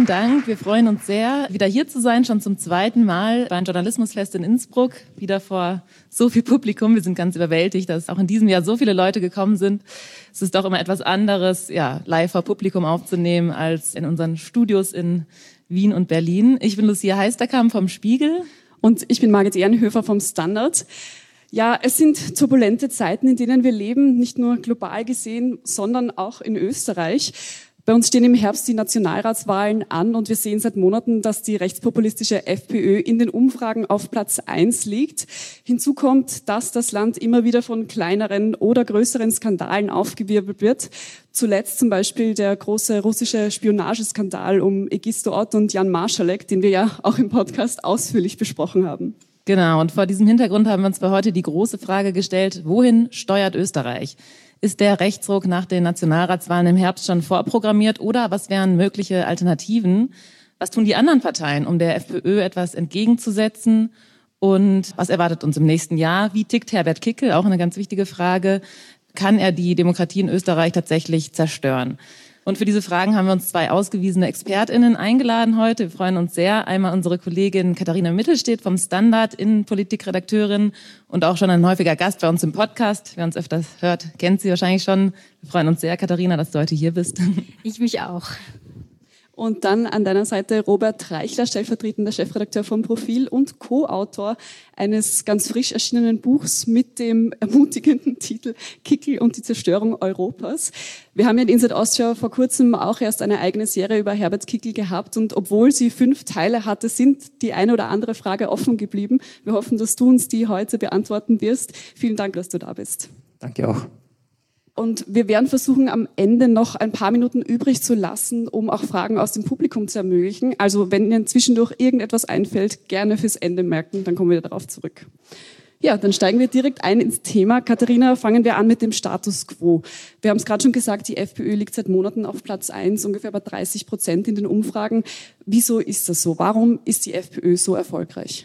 vielen Dank. Wir freuen uns sehr, wieder hier zu sein, schon zum zweiten Mal beim Journalismusfest in Innsbruck, wieder vor so viel Publikum. Wir sind ganz überwältigt, dass auch in diesem Jahr so viele Leute gekommen sind. Es ist doch immer etwas anderes, live vor Publikum aufzunehmen, als in unseren Studios in Wien und Berlin. Ich bin Lucia Heisterkamp vom Spiegel. Und ich bin Margit Ehrenhöfer vom Standard. Ja, es sind turbulente Zeiten, in denen wir leben, nicht nur global gesehen, sondern auch in Österreich. Bei uns stehen im Herbst die Nationalratswahlen an und wir sehen seit Monaten, dass die rechtspopulistische FPÖ in den Umfragen auf Platz 1 liegt. Hinzu kommt, dass das Land immer wieder von kleineren oder größeren Skandalen aufgewirbelt wird. Zuletzt zum Beispiel der große russische Spionageskandal um Egisto Ott und Jan Marschalek, den wir ja auch im Podcast ausführlich besprochen haben. Genau, und vor diesem Hintergrund haben wir uns für heute die große Frage gestellt, wohin steuert Österreich? Ist der Rechtsruck nach den Nationalratswahlen im Herbst schon vorprogrammiert oder was wären mögliche Alternativen? Was tun die anderen Parteien, um der FPÖ etwas entgegenzusetzen? Und was erwartet uns im nächsten Jahr? Wie tickt Herbert Kickl? Auch eine ganz wichtige Frage. Kann er die Demokratie in Österreich tatsächlich zerstören? Und für diese Fragen haben wir uns 2 ausgewiesene ExpertInnen eingeladen heute. Wir freuen uns sehr. Einmal unsere Kollegin Katharina Mittelstedt vom Standard, Innenpolitikredakteurin und auch schon ein häufiger Gast bei uns im Podcast. Wer uns öfters hört, kennt sie wahrscheinlich schon. Wir freuen uns sehr, Katharina, dass du heute hier bist. Ich mich auch. Und dann an deiner Seite Robert Reichler, stellvertretender Chefredakteur vom Profil und Co-Autor eines ganz frisch erschienenen Buchs mit dem ermutigenden Titel Kickl und die Zerstörung Europas. Wir haben ja in Inside Austria vor kurzem auch erst eine eigene Serie über Herbert Kickl gehabt und obwohl sie 5 Teile hatte, sind die eine oder andere Frage offen geblieben. Wir hoffen, dass du uns die heute beantworten wirst. Vielen Dank, dass du da bist. Danke auch. Und wir werden versuchen, am Ende noch ein paar Minuten übrig zu lassen, um auch Fragen aus dem Publikum zu ermöglichen. Also wenn Ihnen zwischendurch irgendetwas einfällt, gerne fürs Ende merken, dann kommen wir darauf zurück. Ja, dann steigen wir direkt ein ins Thema. Katharina, fangen wir an mit dem Status quo. Wir haben es gerade schon gesagt, die FPÖ liegt seit Monaten auf Platz 1, ungefähr bei 30% in den Umfragen. Wieso ist das so? Warum ist die FPÖ so erfolgreich?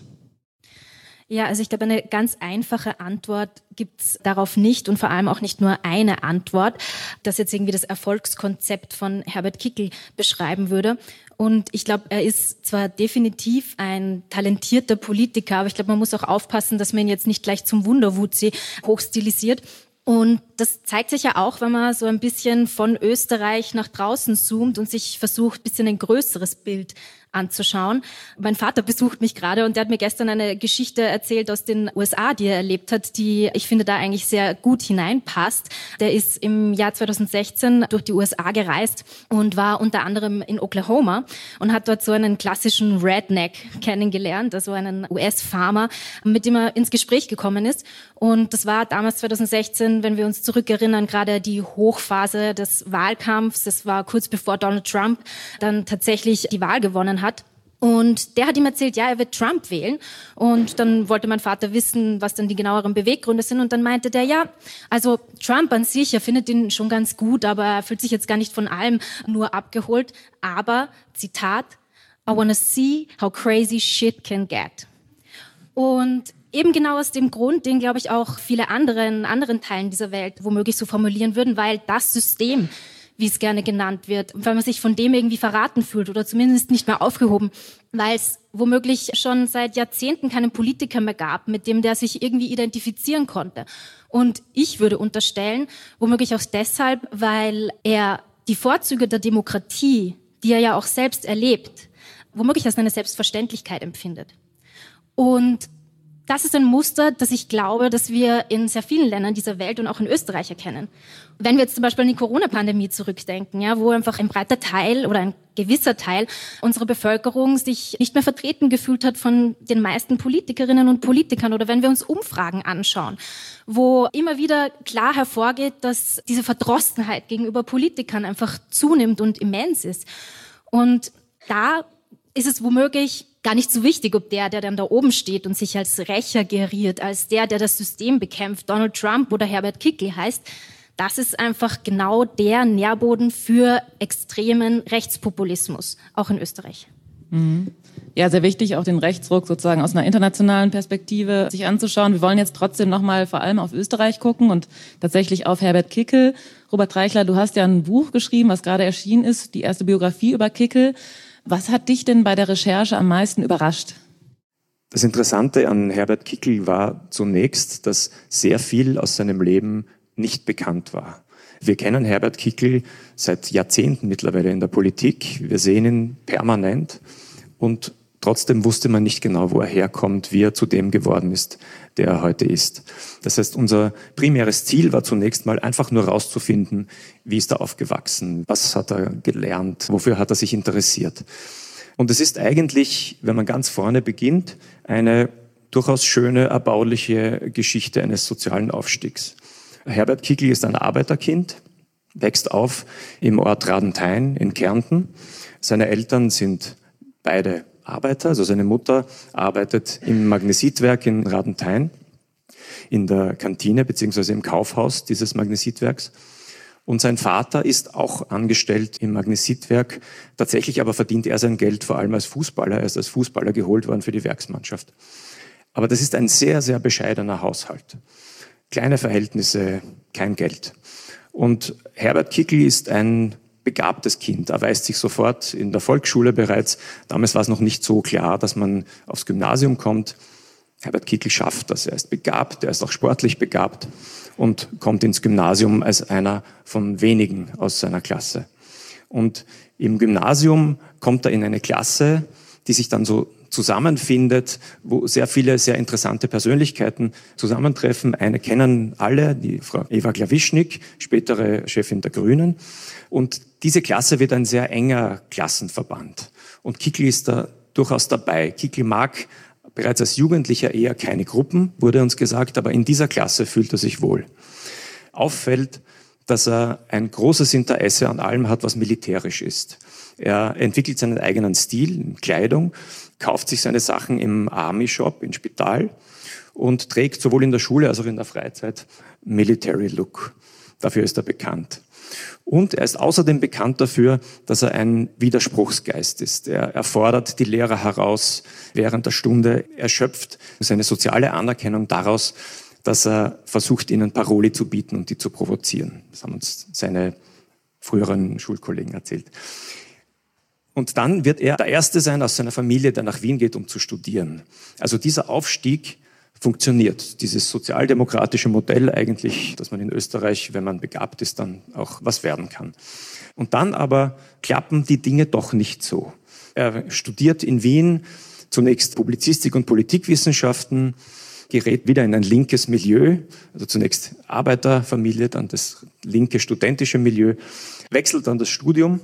Ja, also ich glaube, eine ganz einfache Antwort gibt's darauf nicht und vor allem auch nicht nur eine Antwort, das jetzt irgendwie das Erfolgskonzept von Herbert Kickl beschreiben würde. Und ich glaube, er ist zwar definitiv ein talentierter Politiker, aber ich glaube, man muss auch aufpassen, dass man ihn jetzt nicht gleich zum Wunderwutzi hochstilisiert. Und das zeigt sich ja auch, wenn man so ein bisschen von Österreich nach draußen zoomt und sich versucht, ein bisschen ein größeres Bild anzuschauen. Mein Vater besucht mich gerade und der hat mir gestern eine Geschichte erzählt aus den USA, die er erlebt hat, die ich finde da eigentlich sehr gut hineinpasst. Der ist im Jahr 2016 durch die USA gereist und war unter anderem in Oklahoma und hat dort so einen klassischen Redneck kennengelernt, also einen US-Farmer, mit dem er ins Gespräch gekommen ist. Und das war damals 2016, wenn wir uns zurückerinnern, gerade die Hochphase des Wahlkampfs. Das war kurz bevor Donald Trump dann tatsächlich die Wahl gewonnen hat. Und der hat ihm erzählt, ja, er wird Trump wählen. Und dann wollte mein Vater wissen, was dann die genaueren Beweggründe sind. Und dann meinte der, ja, also Trump an sich, er findet ihn schon ganz gut, aber er fühlt sich jetzt gar nicht von allem nur abgeholt. Aber, Zitat, I wanna see how crazy shit can get. Und eben genau aus dem Grund, den, glaube ich, auch viele andere in anderen Teilen dieser Welt womöglich so formulieren würden, weil das System, wie es gerne genannt wird, weil man sich von dem irgendwie verraten fühlt oder zumindest nicht mehr aufgehoben, weil es womöglich schon seit Jahrzehnten keinen Politiker mehr gab, mit dem der sich irgendwie identifizieren konnte. Und ich würde unterstellen, womöglich auch deshalb, weil er die Vorzüge der Demokratie, die er ja auch selbst erlebt, womöglich als eine Selbstverständlichkeit empfindet. Und das ist ein Muster, das ich glaube, dass wir in sehr vielen Ländern dieser Welt und auch in Österreich erkennen. Wenn wir jetzt zum Beispiel an die Corona-Pandemie zurückdenken, ja, wo einfach ein breiter Teil oder ein gewisser Teil unserer Bevölkerung sich nicht mehr vertreten gefühlt hat von den meisten Politikerinnen und Politikern, oder wenn wir uns Umfragen anschauen, wo immer wieder klar hervorgeht, dass diese Verdrossenheit gegenüber Politikern einfach zunimmt und immens ist. Und da ist es womöglich gar nicht so wichtig, ob der dann da oben steht und sich als Rächer geriert, als der das System bekämpft, Donald Trump oder Herbert Kickl heißt. Das ist einfach genau der Nährboden für extremen Rechtspopulismus, auch in Österreich. Mhm. Ja, sehr wichtig, auch den Rechtsruck sozusagen aus einer internationalen Perspektive sich anzuschauen. Wir wollen jetzt trotzdem nochmal vor allem auf Österreich gucken und tatsächlich auf Herbert Kickl. Robert Reichler, du hast ja ein Buch geschrieben, was gerade erschienen ist, die erste Biografie über Kickl. Was hat dich denn bei der Recherche am meisten überrascht? Das Interessante an Herbert Kickl war zunächst, dass sehr viel aus seinem Leben nicht bekannt war. Wir kennen Herbert Kickl seit Jahrzehnten mittlerweile in der Politik. Wir sehen ihn permanent und trotzdem wusste man nicht genau, wo er herkommt, wie er zu dem geworden ist, der er heute ist. Das heißt, unser primäres Ziel war zunächst mal einfach nur herauszufinden, wie ist er aufgewachsen, was hat er gelernt, wofür hat er sich interessiert. Und es ist eigentlich, wenn man ganz vorne beginnt, eine durchaus schöne, erbauliche Geschichte eines sozialen Aufstiegs. Herbert Kickl ist ein Arbeiterkind, wächst auf im Ort Radenthein in Kärnten. Seine Eltern sind beide Arbeiter, also seine Mutter arbeitet im Magnesitwerk in Radenthein, in der Kantine bzw. im Kaufhaus dieses Magnesitwerks. Und sein Vater ist auch angestellt im Magnesitwerk. Tatsächlich aber verdient er sein Geld vor allem als Fußballer. Er ist als Fußballer geholt worden für die Werksmannschaft. Aber das ist ein sehr, sehr bescheidener Haushalt. Kleine Verhältnisse, kein Geld. Und Herbert Kickl ist ein begabtes Kind. Er erweist sich sofort in der Volksschule bereits. Damals war es noch nicht so klar, dass man aufs Gymnasium kommt. Herbert Kickl schafft das. Er ist begabt, er ist auch sportlich begabt und kommt ins Gymnasium als einer von wenigen aus seiner Klasse. Und im Gymnasium kommt er in eine Klasse, die sich dann so zusammenfindet, wo sehr viele sehr interessante Persönlichkeiten zusammentreffen. Eine kennen alle, die Frau Eva Klawischnik, spätere Chefin der Grünen. Und diese Klasse wird ein sehr enger Klassenverband. Und Kickl ist da durchaus dabei. Kickl mag bereits als Jugendlicher eher keine Gruppen, wurde uns gesagt, aber in dieser Klasse fühlt er sich wohl. Auffällt, dass er ein großes Interesse an allem hat, was militärisch ist. Er entwickelt seinen eigenen Stil in Kleidung, kauft sich seine Sachen im Army-Shop, im Spital und trägt sowohl in der Schule als auch in der Freizeit Military Look. Dafür ist er bekannt. Und er ist außerdem bekannt dafür, dass er ein Widerspruchsgeist ist. Er fordert die Lehrer heraus während der Stunde. Er schöpft seine soziale Anerkennung daraus, dass er versucht, ihnen Paroli zu bieten und die zu provozieren. Das haben uns seine früheren Schulkollegen erzählt. Und dann wird er der Erste sein aus seiner Familie, der nach Wien geht, um zu studieren. Also dieser Aufstieg funktioniert. Dieses sozialdemokratische Modell eigentlich, dass man in Österreich, wenn man begabt ist, dann auch was werden kann. Und dann aber klappen die Dinge doch nicht so. Er studiert in Wien zunächst Publizistik und Politikwissenschaften, gerät wieder in ein linkes Milieu, also zunächst Arbeiterfamilie, dann das linke studentische Milieu, wechselt dann das Studium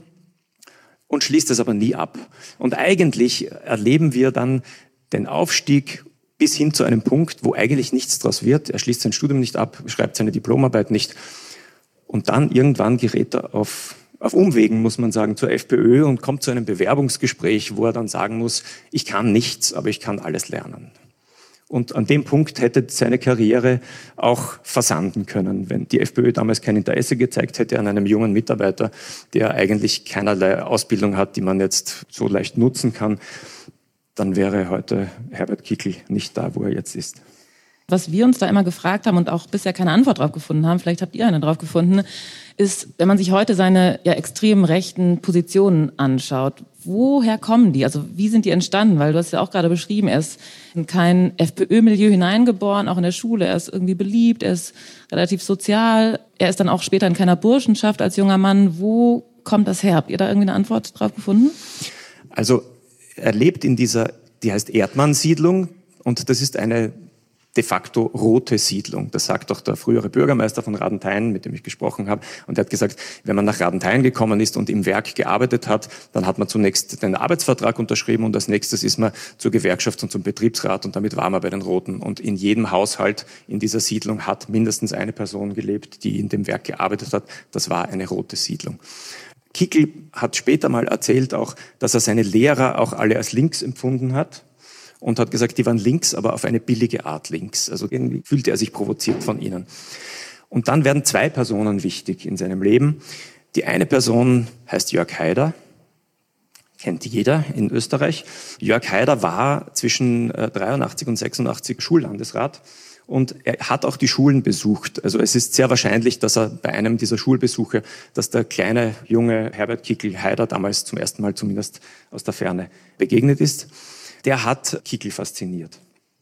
und schließt es aber nie ab. Und eigentlich erleben wir dann den Aufstieg bis hin zu einem Punkt, wo eigentlich nichts draus wird. Er schließt sein Studium nicht ab, schreibt seine Diplomarbeit nicht. Und dann irgendwann gerät er auf Umwegen, muss man sagen, zur FPÖ und kommt zu einem Bewerbungsgespräch, wo er dann sagen muss, ich kann nichts, aber ich kann alles lernen. Und an dem Punkt hätte seine Karriere auch versanden können. Wenn die FPÖ damals kein Interesse gezeigt hätte an einem jungen Mitarbeiter, der eigentlich keinerlei Ausbildung hat, die man jetzt so leicht nutzen kann, dann wäre heute Herbert Kickl nicht da, wo er jetzt ist. Was wir uns da immer gefragt haben und auch bisher keine Antwort drauf gefunden haben, vielleicht habt ihr eine drauf gefunden, ist, wenn man sich heute seine extrem rechten Positionen anschaut, woher kommen die? Also wie sind die entstanden? Weil du hast ja auch gerade beschrieben, er ist in kein FPÖ-Milieu hineingeboren, auch in der Schule. Er ist irgendwie beliebt, er ist relativ sozial. Er ist dann auch später in keiner Burschenschaft als junger Mann. Wo kommt das her? Habt ihr da irgendwie eine Antwort drauf gefunden? Also er lebt in dieser, die heißt Erdmann-Siedlung und das ist eine de facto rote Siedlung. Das sagt auch der frühere Bürgermeister von Radenthein, mit dem ich gesprochen habe. Und er hat gesagt, wenn man nach Radenthein gekommen ist und im Werk gearbeitet hat, dann hat man zunächst den Arbeitsvertrag unterschrieben und als nächstes ist man zur Gewerkschaft und zum Betriebsrat und damit war man bei den Roten. Und in jedem Haushalt in dieser Siedlung hat mindestens eine Person gelebt, die in dem Werk gearbeitet hat. Das war eine rote Siedlung. Kickl hat später mal erzählt auch, dass er seine Lehrer auch alle als links empfunden hat. Und hat gesagt, die waren links, aber auf eine billige Art links. Also irgendwie fühlte er sich provoziert von ihnen. Und dann werden zwei Personen wichtig in seinem Leben. Die eine Person heißt Jörg Haider, kennt jeder in Österreich. Jörg Haider war zwischen 83 und 86 Schullandesrat und er hat auch die Schulen besucht. Also es ist sehr wahrscheinlich, dass er bei einem dieser Schulbesuche, dass der kleine junge Herbert Kickl-Haider damals zum ersten Mal zumindest aus der Ferne begegnet ist. Der hat Kickl fasziniert.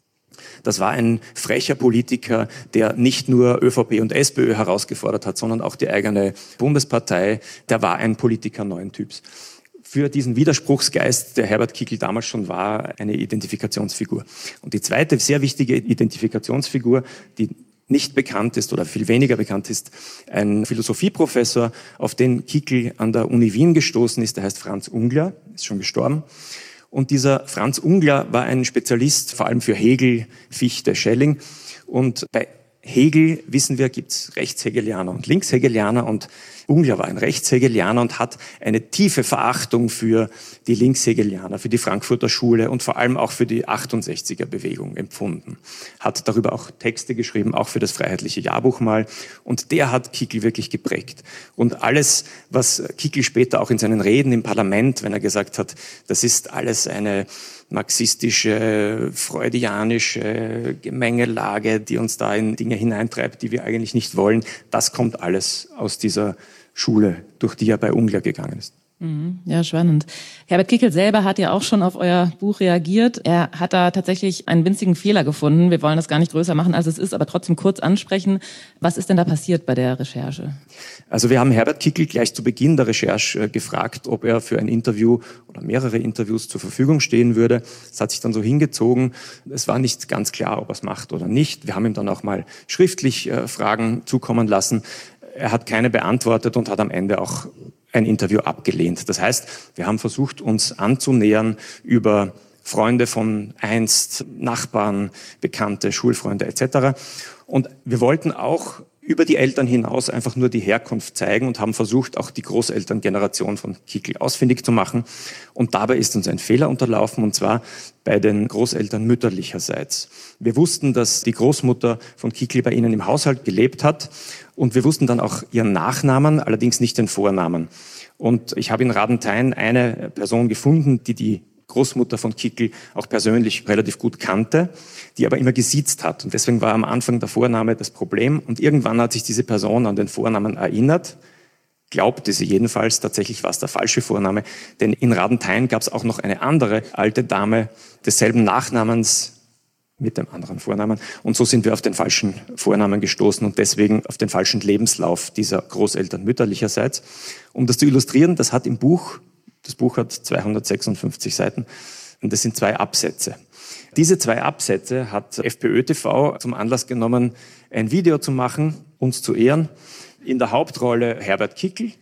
Das war ein frecher Politiker, der nicht nur ÖVP und SPÖ herausgefordert hat, sondern auch die eigene Bundespartei. Der war ein Politiker neuen Typs. Für diesen Widerspruchsgeist, der Herbert Kickl damals schon war, eine Identifikationsfigur. Und die zweite sehr wichtige Identifikationsfigur, die nicht bekannt ist oder viel weniger bekannt ist, ein Philosophieprofessor, auf den Kickl an der Uni Wien gestoßen ist, der heißt Franz Ungler, ist schon gestorben. Und dieser Franz Ungler war ein Spezialist, vor allem für Hegel, Fichte, Schelling. Und bei Hegel, wissen wir, gibt's Rechtshegelianer und Linkshegelianer, und Ungler war ein Rechtshegelianer und hat eine tiefe Verachtung für die Linkshegelianer, für die Frankfurter Schule und vor allem auch für die 68er-Bewegung empfunden. Hat darüber auch Texte geschrieben, auch für das Freiheitliche Jahrbuch mal, und der hat Kickl wirklich geprägt. Und alles, was Kickl später auch in seinen Reden im Parlament, wenn er gesagt hat, das ist alles eine marxistische, freudianische Gemengelage, die uns da in Dinge hineintreibt, die wir eigentlich nicht wollen, das kommt alles aus dieser Schule, durch die er bei Ungler gegangen ist. Ja, spannend. Herbert Kickl selber hat ja auch schon auf euer Buch reagiert. Er hat da tatsächlich einen winzigen Fehler gefunden. Wir wollen das gar nicht größer machen, als es ist, aber trotzdem kurz ansprechen. Was ist denn da passiert bei der Recherche? Also wir haben Herbert Kickl gleich zu Beginn der Recherche gefragt, ob er für ein Interview oder mehrere Interviews zur Verfügung stehen würde. Das hat sich dann so hingezogen. Es war nicht ganz klar, ob er es macht oder nicht. Wir haben ihm dann auch mal schriftlich Fragen zukommen lassen. Er hat keine beantwortet und hat am Ende auch ein Interview abgelehnt. Das heißt, wir haben versucht, uns anzunähern über Freunde von einst, Nachbarn, Bekannte, Schulfreunde etc. Und wir wollten auch über die Eltern hinaus einfach nur die Herkunft zeigen und haben versucht, auch die Großelterngeneration von Kickl ausfindig zu machen. Und dabei ist uns ein Fehler unterlaufen, und zwar bei den Großeltern mütterlicherseits. Wir wussten, dass die Großmutter von Kickl bei ihnen im Haushalt gelebt hat, und wir wussten dann auch ihren Nachnamen, allerdings nicht den Vornamen. Und ich habe in Radenthein eine Person gefunden, die Großmutter von Kickl auch persönlich relativ gut kannte, die aber immer gesiezt hat. Und deswegen war am Anfang der Vorname das Problem. Und irgendwann hat sich diese Person an den Vornamen erinnert, glaubte sie jedenfalls, tatsächlich war es der falsche Vorname, denn in Radenthein gab es auch noch eine andere alte Dame desselben Nachnamens mit dem anderen Vornamen. Und so sind wir auf den falschen Vornamen gestoßen und deswegen auf den falschen Lebenslauf dieser Großeltern mütterlicherseits. Um das zu illustrieren, das hat im Buch, das Buch hat 256 Seiten und das sind 2 Absätze. Diese 2 Absätze hat FPÖ TV zum Anlass genommen, ein Video zu machen, uns zu ehren. In der Hauptrolle Herbert Kickl.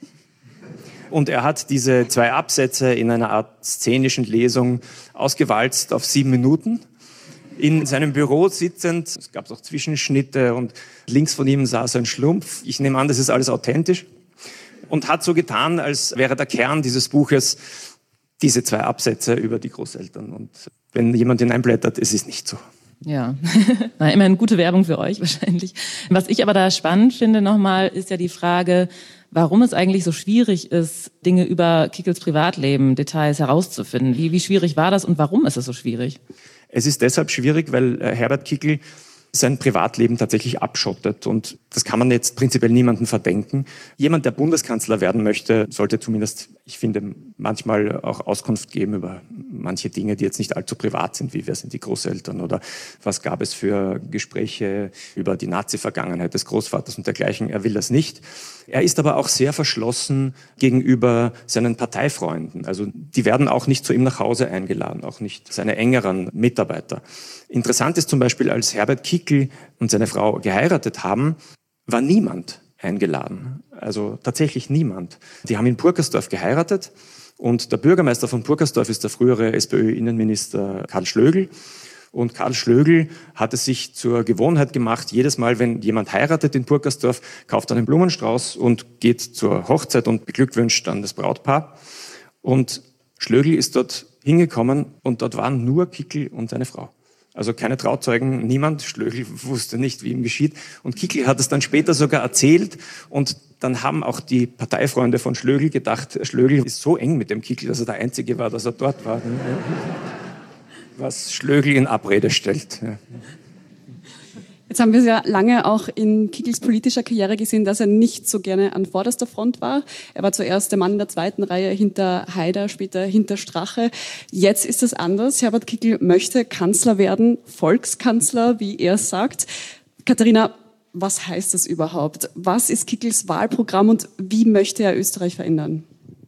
Und er hat diese 2 Absätze in einer Art szenischen Lesung ausgewalzt auf 7 Minuten. In seinem Büro sitzend, es gab auch Zwischenschnitte und links von ihm saß ein Schlumpf. Ich nehme an, das ist alles authentisch. Und hat so getan, als wäre der Kern dieses Buches diese 2 Absätze über die Großeltern. Und wenn jemand hineinblättert, es ist nicht so. Ja, na, immerhin gute Werbung für euch wahrscheinlich. Was ich aber da spannend finde nochmal, ist ja die Frage, warum es eigentlich so schwierig ist, Dinge über Kickls Privatleben, Details herauszufinden. Wie schwierig war das und warum ist es so schwierig? Es ist deshalb schwierig, weil Herbert Kickl sein Privatleben tatsächlich abschottet. Und das kann man jetzt prinzipiell niemandem verdenken. Jemand, der Bundeskanzler werden möchte, sollte zumindest, ich finde, manchmal auch Auskunft geben über manche Dinge, die jetzt nicht allzu privat sind, wie wer sind die Großeltern oder was gab es für Gespräche über die Nazi-Vergangenheit des Großvaters und dergleichen. Er will das nicht. Er ist aber auch sehr verschlossen gegenüber seinen Parteifreunden. Also die werden auch nicht zu ihm nach Hause eingeladen, auch nicht seine engeren Mitarbeiter. Interessant ist zum Beispiel, als Herbert Kickl und seine Frau geheiratet haben, war niemand eingeladen. Also tatsächlich niemand. Die haben in Purkersdorf geheiratet und der Bürgermeister von Purkersdorf ist der frühere SPÖ-Innenminister Karl Schlögl. Und Karl Schlögl hat es sich zur Gewohnheit gemacht, jedes Mal, wenn jemand heiratet in Purkersdorf, kauft er einen Blumenstrauß und geht zur Hochzeit und beglückwünscht dann das Brautpaar. Und Schlögl ist dort hingekommen und dort waren nur Kickl und seine Frau. Also keine Trauzeugen, niemand. Schlögl wusste nicht, wie ihm geschieht. Und Kickl hat es dann später sogar erzählt. Und dann haben auch die Parteifreunde von Schlögl gedacht, Schlögl ist so eng mit dem Kickl, dass er der Einzige war, dass er dort war. Was Schlögl in Abrede stellt. Ja. Jetzt Jetzt haben wir es ja lange auch in Kickls politischer Karriere gesehen, dass er nicht so gerne an vorderster Front war. Er war zuerst der Mann in der zweiten Reihe hinter Haider, später hinter Strache. Jetzt ist es anders. Herbert Kickl möchte Kanzler werden, Volkskanzler, wie er sagt. Katharina, was heißt das überhaupt? Was ist Kickls Wahlprogramm und wie möchte er Österreich verändern?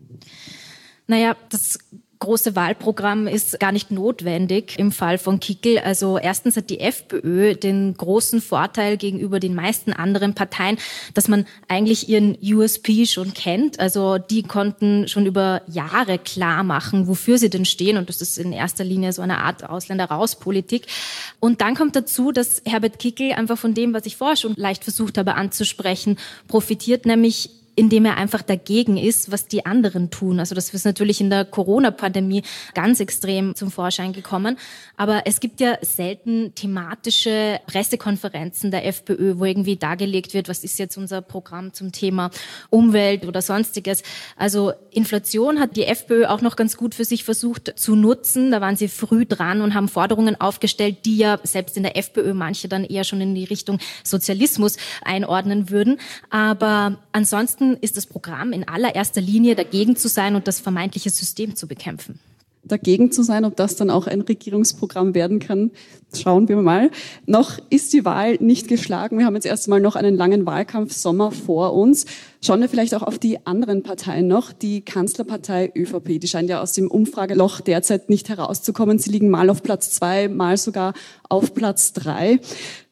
Naja, das große Wahlprogramm ist gar nicht notwendig im Fall von Kickl. Also erstens hat die FPÖ den großen Vorteil gegenüber den meisten anderen Parteien, dass man eigentlich ihren USP schon kennt. Also die konnten schon über Jahre klar machen, wofür sie denn stehen. Und das ist in erster Linie so eine Art Ausländer-raus-Politik. Und dann kommt dazu, dass Herbert Kickl einfach von dem, was ich vorher schon leicht versucht habe anzusprechen, profitiert, nämlich indem er einfach dagegen ist, was die anderen tun. Also das ist natürlich in der Corona-Pandemie ganz extrem zum Vorschein gekommen. Aber es gibt ja selten thematische Pressekonferenzen der FPÖ, wo irgendwie dargelegt wird, was ist jetzt unser Programm zum Thema Umwelt oder Sonstiges. Also Inflation hat die FPÖ auch noch ganz gut für sich versucht zu nutzen. Da waren sie früh dran und haben Forderungen aufgestellt, die ja selbst in der FPÖ manche dann eher schon in die Richtung Sozialismus einordnen würden. Aber ansonsten ist das Programm in allererster Linie dagegen zu sein und das vermeintliche System zu bekämpfen. Dagegen zu sein, ob das dann auch ein Regierungsprogramm werden kann, schauen wir mal. Noch ist die Wahl nicht geschlagen. Wir haben jetzt erst einmal noch einen langen Wahlkampfsommer vor uns. Schauen wir vielleicht auch auf die anderen Parteien noch. Die Kanzlerpartei ÖVP, die scheint ja aus dem Umfrageloch derzeit nicht herauszukommen. Sie liegen mal auf Platz 2, mal sogar auf Platz 3.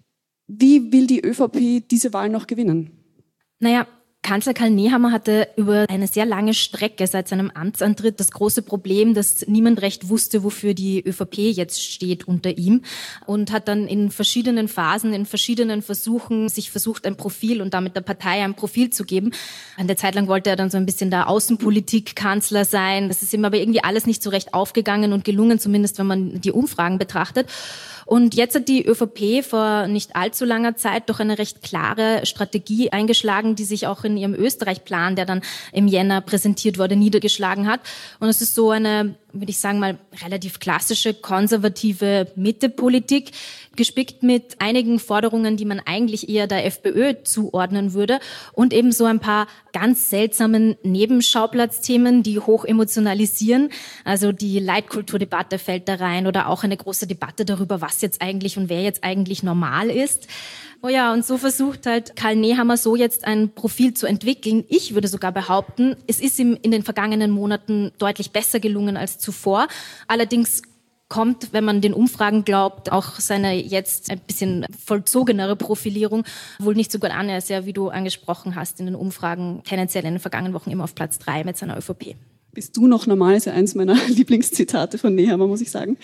Wie will die ÖVP diese Wahl noch gewinnen? Naja, Kanzler Karl Nehammer hatte über eine sehr lange Strecke seit seinem Amtsantritt das große Problem, dass niemand recht wusste, wofür die ÖVP jetzt steht unter ihm, und hat dann in verschiedenen Phasen, in verschiedenen Versuchen sich versucht, ein Profil und damit der Partei ein Profil zu geben. Eine Zeit lang wollte er dann so ein bisschen der Außenpolitik-Kanzler sein. Das ist ihm aber irgendwie alles nicht so recht aufgegangen und gelungen, zumindest wenn man die Umfragen betrachtet. Und jetzt hat die ÖVP vor nicht allzu langer Zeit doch eine recht klare Strategie eingeschlagen, die sich auch in ihrem Österreich-Plan, der dann im Jänner präsentiert wurde, niedergeschlagen hat. Und es ist so eine, würde ich sagen mal, relativ klassische, konservative Mitte-Politik, gespickt mit einigen Forderungen, die man eigentlich eher der FPÖ zuordnen würde, und eben so ein paar ganz seltsamen Nebenschauplatzthemen, die hoch emotionalisieren. Also die Leitkulturdebatte fällt da rein oder auch eine große Debatte darüber, was jetzt eigentlich und wer jetzt eigentlich normal ist. Oh ja, und so versucht halt Karl Nehammer so jetzt ein Profil zu entwickeln. Ich würde sogar behaupten, es ist ihm in den vergangenen Monaten deutlich besser gelungen als zuvor. Allerdings kommt, wenn man den Umfragen glaubt, auch seine jetzt ein bisschen vollzogenere Profilierung wohl nicht so gut an. Er ist ja, wie du angesprochen hast, in den Umfragen tendenziell in den vergangenen Wochen immer auf Platz 3 mit seiner ÖVP. Bist du noch normal, ist ja eins meiner Lieblingszitate von Nehammer, muss ich sagen.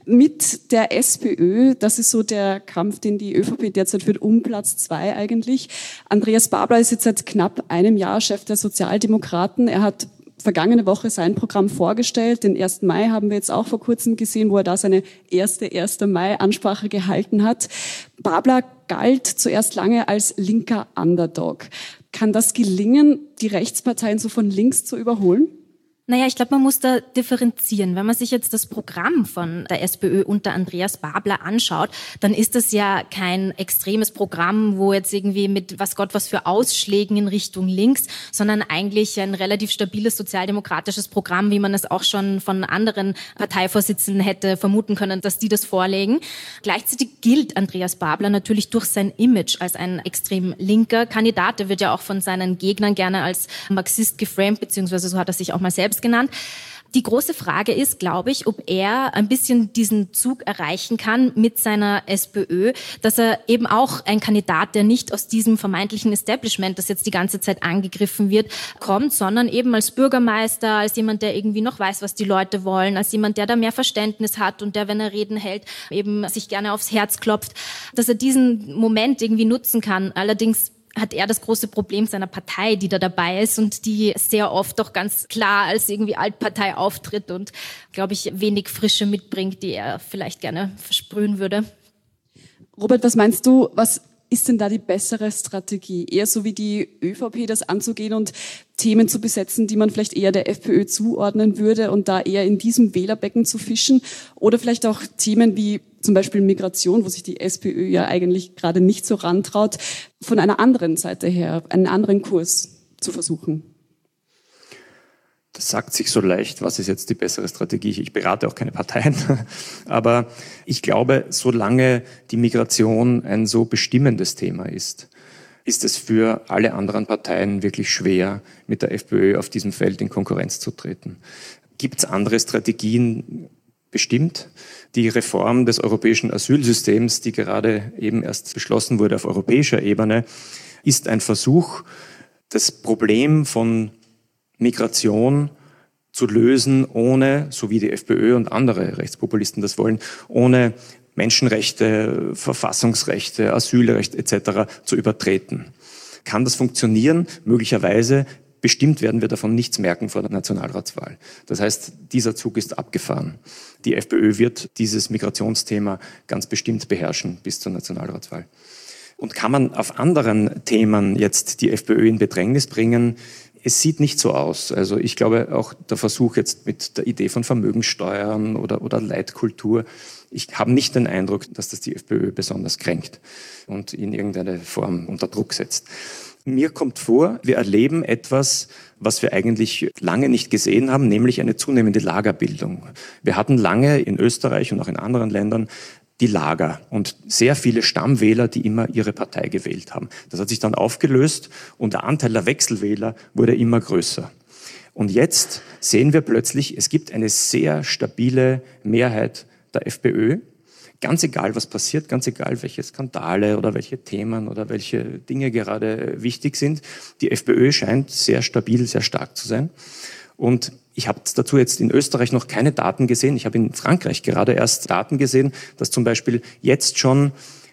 Mit der SPÖ, das ist so der Kampf, den die ÖVP derzeit führt, um Platz 2 eigentlich. Andreas Babler ist jetzt seit knapp einem Jahr Chef der Sozialdemokraten. Er hat vergangene Woche sein Programm vorgestellt. Den 1. Mai haben wir jetzt auch vor kurzem gesehen, wo er da seine erste 1. Mai-Ansprache gehalten hat. Babler galt zuerst lange als linker Underdog. Kann das gelingen, die Rechtsparteien so von links zu überholen? Naja, ich glaube, man muss da differenzieren. Wenn man sich jetzt das Programm von der SPÖ unter Andreas Babler anschaut, dann ist das ja kein extremes Programm, wo jetzt irgendwie mit was Gott was für Ausschlägen in Richtung links, sondern eigentlich ein relativ stabiles sozialdemokratisches Programm, wie man es auch schon von anderen Parteivorsitzenden hätte vermuten können, dass die das vorlegen. Gleichzeitig gilt Andreas Babler natürlich durch sein Image als ein extrem linker Kandidat. Er wird ja auch von seinen Gegnern gerne als Marxist geframed, beziehungsweise so hat er sich auch mal selbst genannt. Die große Frage ist, glaube ich, ob er ein bisschen diesen Zug erreichen kann mit seiner SPÖ, dass er eben auch ein Kandidat, der nicht aus diesem vermeintlichen Establishment, das jetzt die ganze Zeit angegriffen wird, kommt, sondern eben als Bürgermeister, als jemand, der irgendwie noch weiß, was die Leute wollen, als jemand, der da mehr Verständnis hat und der, wenn er Reden hält, eben sich gerne aufs Herz klopft, dass er diesen Moment irgendwie nutzen kann. Allerdings hat er das große Problem seiner Partei, die da dabei ist und die sehr oft doch ganz klar als irgendwie Altpartei auftritt und, glaube ich, wenig Frische mitbringt, die er vielleicht gerne versprühen würde. Robert, was meinst du, was ist denn da die bessere Strategie? Eher so wie die ÖVP das anzugehen und Themen zu besetzen, die man vielleicht eher der FPÖ zuordnen würde und da eher in diesem Wählerbecken zu fischen? Oder vielleicht auch Themen wie zum Beispiel Migration, wo sich die SPÖ ja eigentlich gerade nicht so rantraut, von einer anderen Seite her, einen anderen Kurs zu versuchen? Das sagt sich so leicht, was ist jetzt die bessere Strategie? Ich berate auch keine Parteien, aber ich glaube, solange die Migration ein so bestimmendes Thema ist, ist es für alle anderen Parteien wirklich schwer, mit der FPÖ auf diesem Feld in Konkurrenz zu treten. Gibt es andere Strategien? Bestimmt. Die Reform des europäischen Asylsystems, die gerade eben erst beschlossen wurde auf europäischer Ebene, ist ein Versuch, das Problem von Migration zu lösen, ohne, so wie die FPÖ und andere Rechtspopulisten das wollen, ohne Menschenrechte, Verfassungsrechte, Asylrecht etc. zu übertreten. Kann das funktionieren? Möglicherweise. Bestimmt werden wir davon nichts merken vor der Nationalratswahl. Das heißt, dieser Zug ist abgefahren. Die FPÖ wird dieses Migrationsthema ganz bestimmt beherrschen bis zur Nationalratswahl. Und kann man auf anderen Themen jetzt die FPÖ in Bedrängnis bringen? Es sieht nicht so aus. Also ich glaube auch der Versuch jetzt mit der Idee von Vermögenssteuern oder Leitkultur, ich habe nicht den Eindruck, dass das die FPÖ besonders kränkt und in irgendeine Form unter Druck setzt. Mir kommt vor, wir erleben etwas, was wir eigentlich lange nicht gesehen haben, nämlich eine zunehmende Lagerbildung. Wir hatten lange in Österreich und auch in anderen Ländern die Lager und sehr viele Stammwähler, die immer ihre Partei gewählt haben. Das hat sich dann aufgelöst und der Anteil der Wechselwähler wurde immer größer. Und jetzt sehen wir plötzlich, es gibt eine sehr stabile Mehrheit der FPÖ. Ganz egal, was passiert, ganz egal, welche Skandale oder welche Themen oder welche Dinge gerade wichtig sind. Die FPÖ scheint sehr stabil, sehr stark zu sein. Und ich habe dazu jetzt in Österreich noch keine Daten gesehen. Ich habe in Frankreich gerade erst Daten gesehen, dass zum Beispiel jetzt schon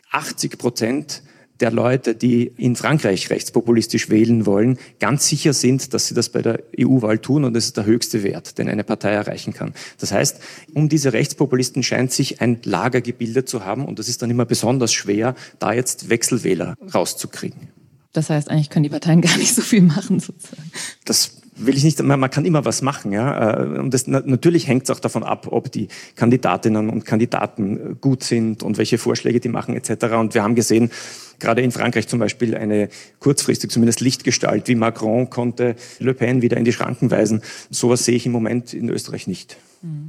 80% der Leute, die in Frankreich rechtspopulistisch wählen wollen, ganz sicher sind, dass sie das bei der EU-Wahl tun und das ist der höchste Wert, den eine Partei erreichen kann. Das heißt, um diese Rechtspopulisten scheint sich ein Lager gebildet zu haben und das ist dann immer besonders schwer, da jetzt Wechselwähler rauszukriegen. Das heißt, eigentlich können die Parteien gar nicht so viel machen, sozusagen. Das will ich nicht, man kann immer was machen, ja. Und das, natürlich hängt es auch davon ab, ob die Kandidatinnen und Kandidaten gut sind und welche Vorschläge die machen etc. Und wir haben gesehen, gerade in Frankreich zum Beispiel eine kurzfristig zumindest Lichtgestalt wie Macron konnte Le Pen wieder in die Schranken weisen. Sowas sehe ich im Moment in Österreich nicht.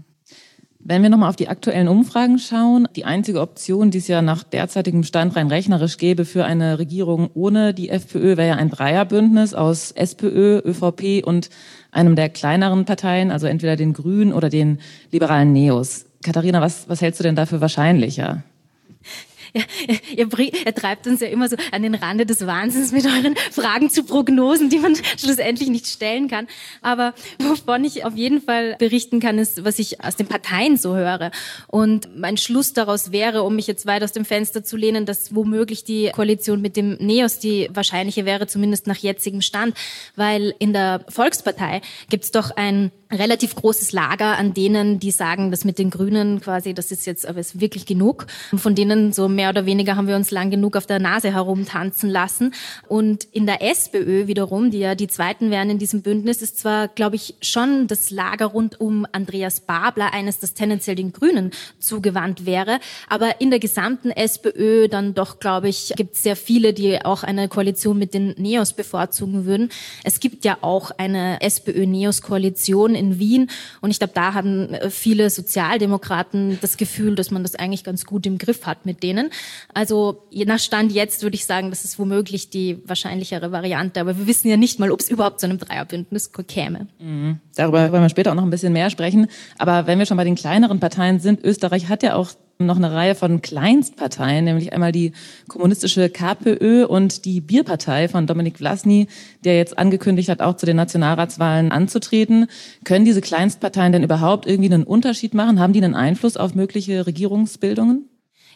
Wenn wir nochmal auf die aktuellen Umfragen schauen, die einzige Option, die es ja nach derzeitigem Stand rein rechnerisch gäbe für eine Regierung ohne die FPÖ, wäre ja ein Dreierbündnis aus SPÖ, ÖVP und einem der kleineren Parteien, also entweder den Grünen oder den liberalen Neos. Katharina, was hältst du denn da für wahrscheinlicher? Ja, ihr treibt uns ja immer so an den Rande des Wahnsinns mit euren Fragen zu Prognosen, die man schlussendlich nicht stellen kann. Aber wovon ich auf jeden Fall berichten kann, ist, was ich aus den Parteien so höre. Und mein Schluss daraus wäre, um mich jetzt weit aus dem Fenster zu lehnen, dass womöglich die Koalition mit dem NEOS die wahrscheinliche wäre, zumindest nach jetzigem Stand. Weil in der Volkspartei gibt's doch ein relativ großes Lager an denen, die sagen, dass mit den Grünen quasi, das ist jetzt aber ist wirklich genug. Von denen so mehr oder weniger haben wir uns lang genug auf der Nase herumtanzen lassen. Und in der SPÖ wiederum, die ja die Zweiten wären in diesem Bündnis, ist zwar, glaube ich, schon das Lager rund um Andreas Babler eines, das tendenziell den Grünen zugewandt wäre. Aber in der gesamten SPÖ dann doch, glaube ich, gibt es sehr viele, die auch eine Koalition mit den Neos bevorzugen würden. Es gibt ja auch eine SPÖ-Neos-Koalition in Wien. Und ich glaube, da haben viele Sozialdemokraten das Gefühl, dass man das eigentlich ganz gut im Griff hat mit denen. Also je nach Stand jetzt würde ich sagen, das ist womöglich die wahrscheinlichere Variante. Aber wir wissen ja nicht mal, ob es überhaupt zu einem Dreierbündnis käme. Mhm. Darüber wollen wir später auch noch ein bisschen mehr sprechen. Aber wenn wir schon bei den kleineren Parteien sind, Österreich hat ja auch noch eine Reihe von Kleinstparteien, nämlich einmal die kommunistische KPÖ und die Bierpartei von Dominik Vlasny, der jetzt angekündigt hat, auch zu den Nationalratswahlen anzutreten. Können diese Kleinstparteien denn überhaupt irgendwie einen Unterschied machen? Haben die einen Einfluss auf mögliche Regierungsbildungen?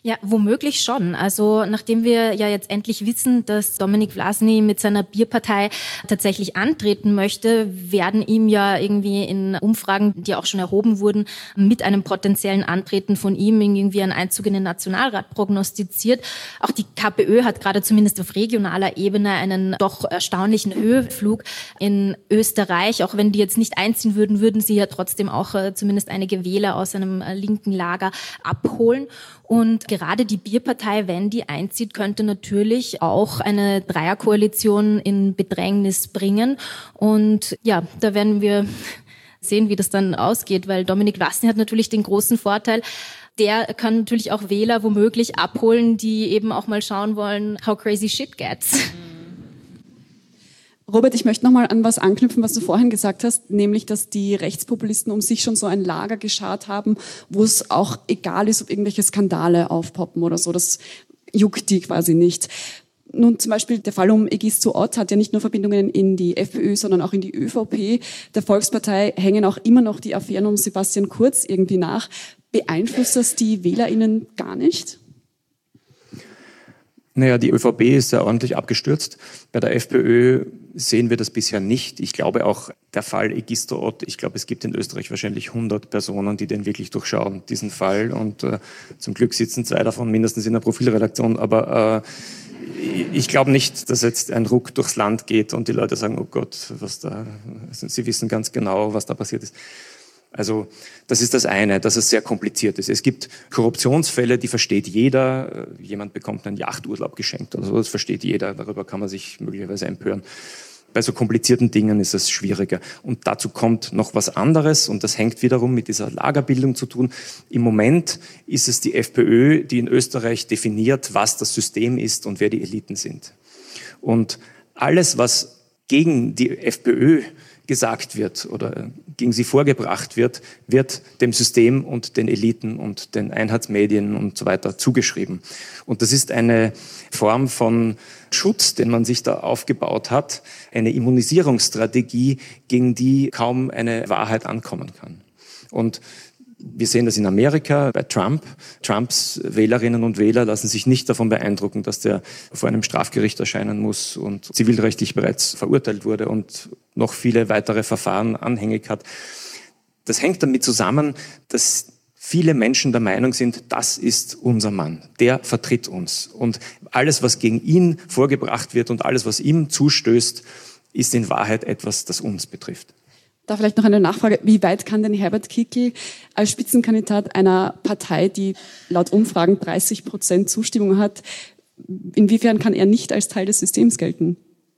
Ja, womöglich schon. Also nachdem wir ja jetzt endlich wissen, dass Dominik Vlasny mit seiner Bierpartei tatsächlich antreten möchte, werden ihm ja irgendwie in Umfragen, die auch schon erhoben wurden, mit einem potenziellen Antreten von ihm irgendwie ein Einzug in den Nationalrat prognostiziert. Auch die KPÖ hat gerade zumindest auf regionaler Ebene einen doch erstaunlichen Höhenflug in Österreich. Auch wenn die jetzt nicht einziehen würden, würden sie ja trotzdem auch zumindest einige Wähler aus einem linken Lager abholen. Und gerade die Bierpartei, wenn die einzieht, könnte natürlich auch eine Dreierkoalition in Bedrängnis bringen. Und ja, da werden wir sehen, wie das dann ausgeht, weil Dominik Vlasny hat natürlich den großen Vorteil, der kann natürlich auch Wähler womöglich abholen, die eben auch mal schauen wollen, how crazy shit gets. Robert, ich möchte nochmal an was anknüpfen, was du vorhin gesagt hast, nämlich, dass die Rechtspopulisten um sich schon so ein Lager geschart haben, wo es auch egal ist, ob irgendwelche Skandale aufpoppen oder so. Das juckt die quasi nicht. Nun zum Beispiel der Fall um Egisto Ott hat ja nicht nur Verbindungen in die FPÖ, sondern auch in die ÖVP. Der Volkspartei hängen auch immer noch die Affären um Sebastian Kurz irgendwie nach. Beeinflusst das die WählerInnen gar nicht? Naja, die ÖVP ist ja ordentlich abgestürzt. Bei der FPÖ sehen wir das bisher nicht. Ich glaube auch, der Fall Egisto Ott, ich glaube, es gibt in Österreich wahrscheinlich 100 Personen, die den wirklich durchschauen, diesen Fall. Und zum Glück sitzen 2 davon mindestens in der Profilredaktion. Aber ich glaube nicht, dass jetzt ein Ruck durchs Land geht und die Leute sagen, oh Gott, was da, sie wissen ganz genau, was da passiert ist. Also das ist das eine, dass es sehr kompliziert ist. Es gibt Korruptionsfälle, die versteht jeder. Jemand bekommt einen Yachturlaub geschenkt oder so, das versteht jeder. Darüber kann man sich möglicherweise empören. Bei so komplizierten Dingen ist es schwieriger. Und dazu kommt noch was anderes und das hängt wiederum mit dieser Lagerbildung zu tun. Im Moment ist es die FPÖ, die in Österreich definiert, was das System ist und wer die Eliten sind. Und alles, was gegen die FPÖ gesagt wird oder gegen sie vorgebracht wird, wird dem System und den Eliten und den Einheitsmedien und so weiter zugeschrieben. Und das ist eine Form von Schutz, den man sich da aufgebaut hat, eine Immunisierungsstrategie, gegen die kaum eine Wahrheit ankommen kann. Und wir sehen das in Amerika bei Trump. Trumps Wählerinnen und Wähler lassen sich nicht davon beeindrucken, dass der vor einem Strafgericht erscheinen muss und zivilrechtlich bereits verurteilt wurde und noch viele weitere Verfahren anhängig hat. Das hängt damit zusammen, dass viele Menschen der Meinung sind, das ist unser Mann, der vertritt uns. Und alles, was gegen ihn vorgebracht wird und alles, was ihm zustößt, ist in Wahrheit etwas, das uns betrifft. Da vielleicht noch eine Nachfrage. Wie weit kann denn Herbert Kickl als Spitzenkandidat einer Partei, die laut Umfragen 30% Zustimmung hat, inwiefern kann er nicht als Teil des Systems gelten?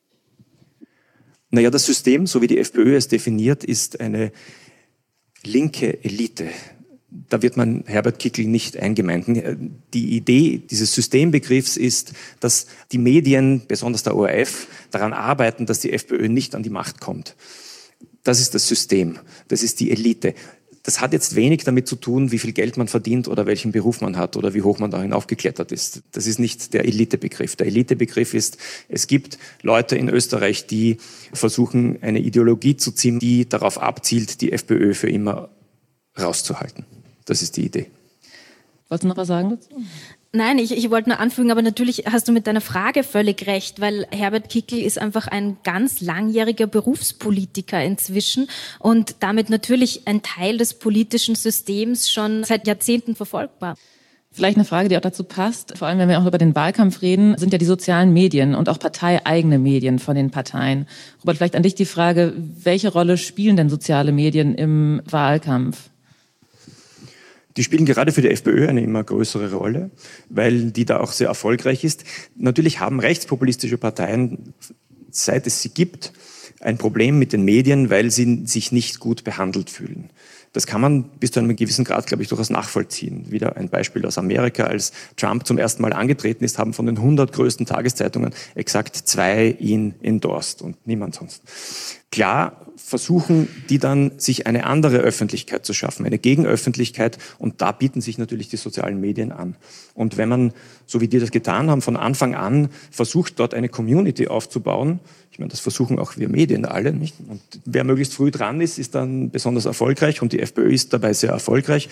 Naja, das System, so wie die FPÖ es definiert, ist eine linke Elite. Da wird man Herbert Kickl nicht eingemeinden. Die Idee dieses Systembegriffs ist, dass die Medien, besonders der ORF, daran arbeiten, dass die FPÖ nicht an die Macht kommt. Das ist das System, das ist die Elite. Das hat jetzt wenig damit zu tun, wie viel Geld man verdient oder welchen Beruf man hat oder wie hoch man dahin aufgeklettert ist. Das ist nicht der Elitebegriff. Der Elitebegriff ist, es gibt Leute in Österreich, die versuchen, eine Ideologie zu ziehen, die darauf abzielt, die FPÖ für immer rauszuhalten. Das ist die Idee. Wolltest du noch was sagen dazu? Nein, ich wollte nur anfügen, aber natürlich hast du mit deiner Frage völlig recht, weil Herbert Kickl ist einfach ein ganz langjähriger Berufspolitiker inzwischen und damit natürlich ein Teil des politischen Systems schon seit Jahrzehnten verfolgbar. Vielleicht eine Frage, die auch dazu passt, vor allem wenn wir auch über den Wahlkampf reden, sind ja die sozialen Medien und auch parteieigene Medien von den Parteien. Robert, vielleicht an dich die Frage, welche Rolle spielen denn soziale Medien im Wahlkampf? Die spielen gerade für die FPÖ eine immer größere Rolle, weil die da auch sehr erfolgreich ist. Natürlich haben rechtspopulistische Parteien, seit es sie gibt, ein Problem mit den Medien, weil sie sich nicht gut behandelt fühlen. Das kann man bis zu einem gewissen Grad, glaube ich, durchaus nachvollziehen. Wieder ein Beispiel aus Amerika. Als Trump zum ersten Mal angetreten ist, haben von den 100 größten Tageszeitungen exakt 2 ihn endorsed und niemand sonst. Klar versuchen die dann, sich eine andere Öffentlichkeit zu schaffen, eine Gegenöffentlichkeit, und da bieten sich natürlich die sozialen Medien an. Und wenn man, so wie die das getan haben, von Anfang an versucht, dort eine Community aufzubauen, ich meine, das versuchen auch wir Medien alle, nicht? Und wer möglichst früh dran ist, ist dann besonders erfolgreich und die FPÖ ist dabei sehr erfolgreich.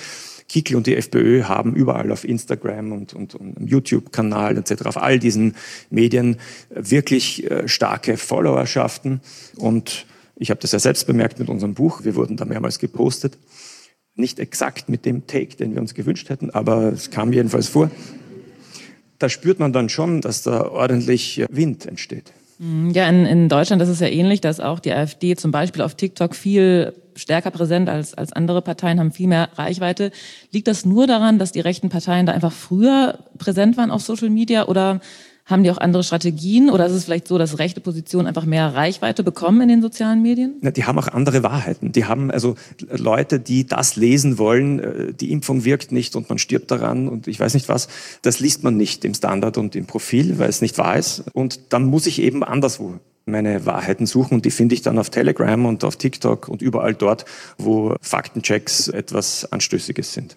Kickl und die FPÖ haben überall auf Instagram und YouTube-Kanal etc., auf all diesen Medien wirklich starke Followerschaften. Und ich habe das ja selbst bemerkt mit unserem Buch. Wir wurden da mehrmals gepostet. Nicht exakt mit dem Take, den wir uns gewünscht hätten, aber es kam jedenfalls vor. Da spürt man dann schon, dass da ordentlich Wind entsteht. Ja, in Deutschland ist es ja ähnlich, dass auch die AfD zum Beispiel auf TikTok viel stärker präsent als andere Parteien, haben viel mehr Reichweite. Liegt das nur daran, dass die rechten Parteien da einfach früher präsent waren auf Social Media, oder haben die auch andere Strategien, oder ist es vielleicht so, dass rechte Positionen einfach mehr Reichweite bekommen in den sozialen Medien? Na, die haben auch andere Wahrheiten. Die haben also Leute, die das lesen wollen, die Impfung wirkt nicht und man stirbt daran und ich weiß nicht was. Das liest man nicht im Standard und im Profil, weil es nicht wahr ist. Und dann muss ich eben anderswo meine Wahrheiten suchen und die finde ich dann auf Telegram und auf TikTok und überall dort, wo Faktenchecks etwas Anstößiges sind.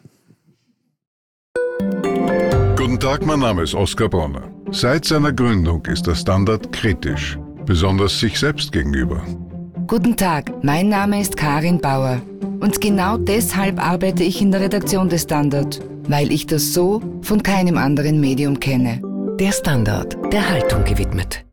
Guten Tag, mein Name ist Oskar Bronner. Seit seiner Gründung ist der Standard kritisch, besonders sich selbst gegenüber. Guten Tag, mein Name ist Karin Bauer und genau deshalb arbeite ich in der Redaktion des Standard, weil ich das so von keinem anderen Medium kenne. Der Standard, der Haltung gewidmet.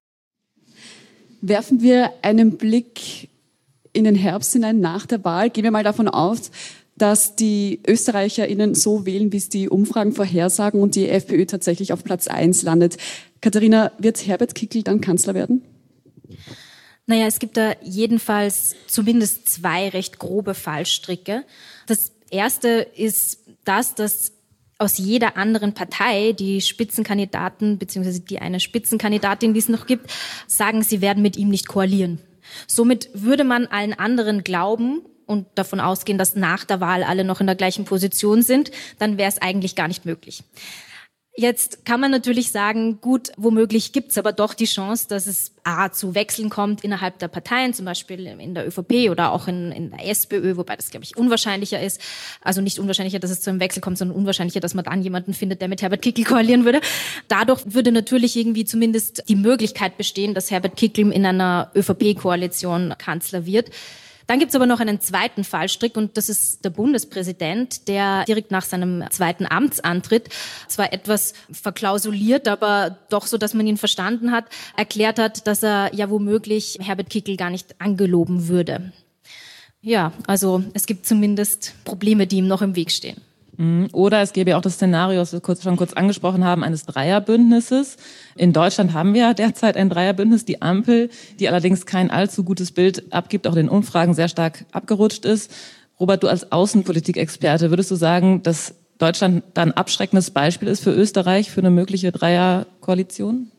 Werfen wir einen Blick in den Herbst hinein nach der Wahl. Gehen wir mal davon aus, dass die ÖsterreicherInnen so wählen, wie es die Umfragen vorhersagen und die FPÖ tatsächlich auf Platz 1 landet. Katharina, wird Herbert Kickl dann Kanzler werden? Naja, es gibt da jedenfalls zumindest 2 recht grobe Fallstricke. Das erste ist das, dass aus jeder anderen Partei die Spitzenkandidaten bzw. die eine Spitzenkandidatin, die es noch gibt, sagen, sie werden mit ihm nicht koalieren. Somit würde man allen anderen glauben und davon ausgehen, dass nach der Wahl alle noch in der gleichen Position sind, dann wäre es eigentlich gar nicht möglich. Jetzt kann man natürlich sagen, gut, womöglich gibt es aber doch die Chance, dass es zu Wechseln kommt innerhalb der Parteien, zum Beispiel in der ÖVP oder auch in der SPÖ, wobei das, glaube ich, unwahrscheinlicher ist. Also nicht unwahrscheinlicher, dass es zu einem Wechsel kommt, sondern unwahrscheinlicher, dass man dann jemanden findet, der mit Herbert Kickl koalieren würde. Dadurch würde natürlich irgendwie zumindest die Möglichkeit bestehen, dass Herbert Kickl in einer ÖVP-Koalition Kanzler wird. Dann gibt's aber noch einen zweiten Fallstrick und das ist der Bundespräsident, der direkt nach seinem zweiten Amtsantritt, zwar etwas verklausuliert, aber doch so, dass man ihn verstanden hat, erklärt hat, dass er ja womöglich Herbert Kickl gar nicht angeloben würde. Ja, also es gibt zumindest Probleme, die ihm noch im Weg stehen. Oder es gäbe ja auch das Szenario, das wir schon kurz angesprochen haben, eines Dreierbündnisses. In Deutschland haben wir ja derzeit ein Dreierbündnis, die Ampel, die allerdings kein allzu gutes Bild abgibt, auch in den Umfragen sehr stark abgerutscht ist. Robert, du als Außenpolitikexperte, würdest du sagen, dass Deutschland da ein abschreckendes Beispiel ist für Österreich, für eine mögliche Dreierkoalition?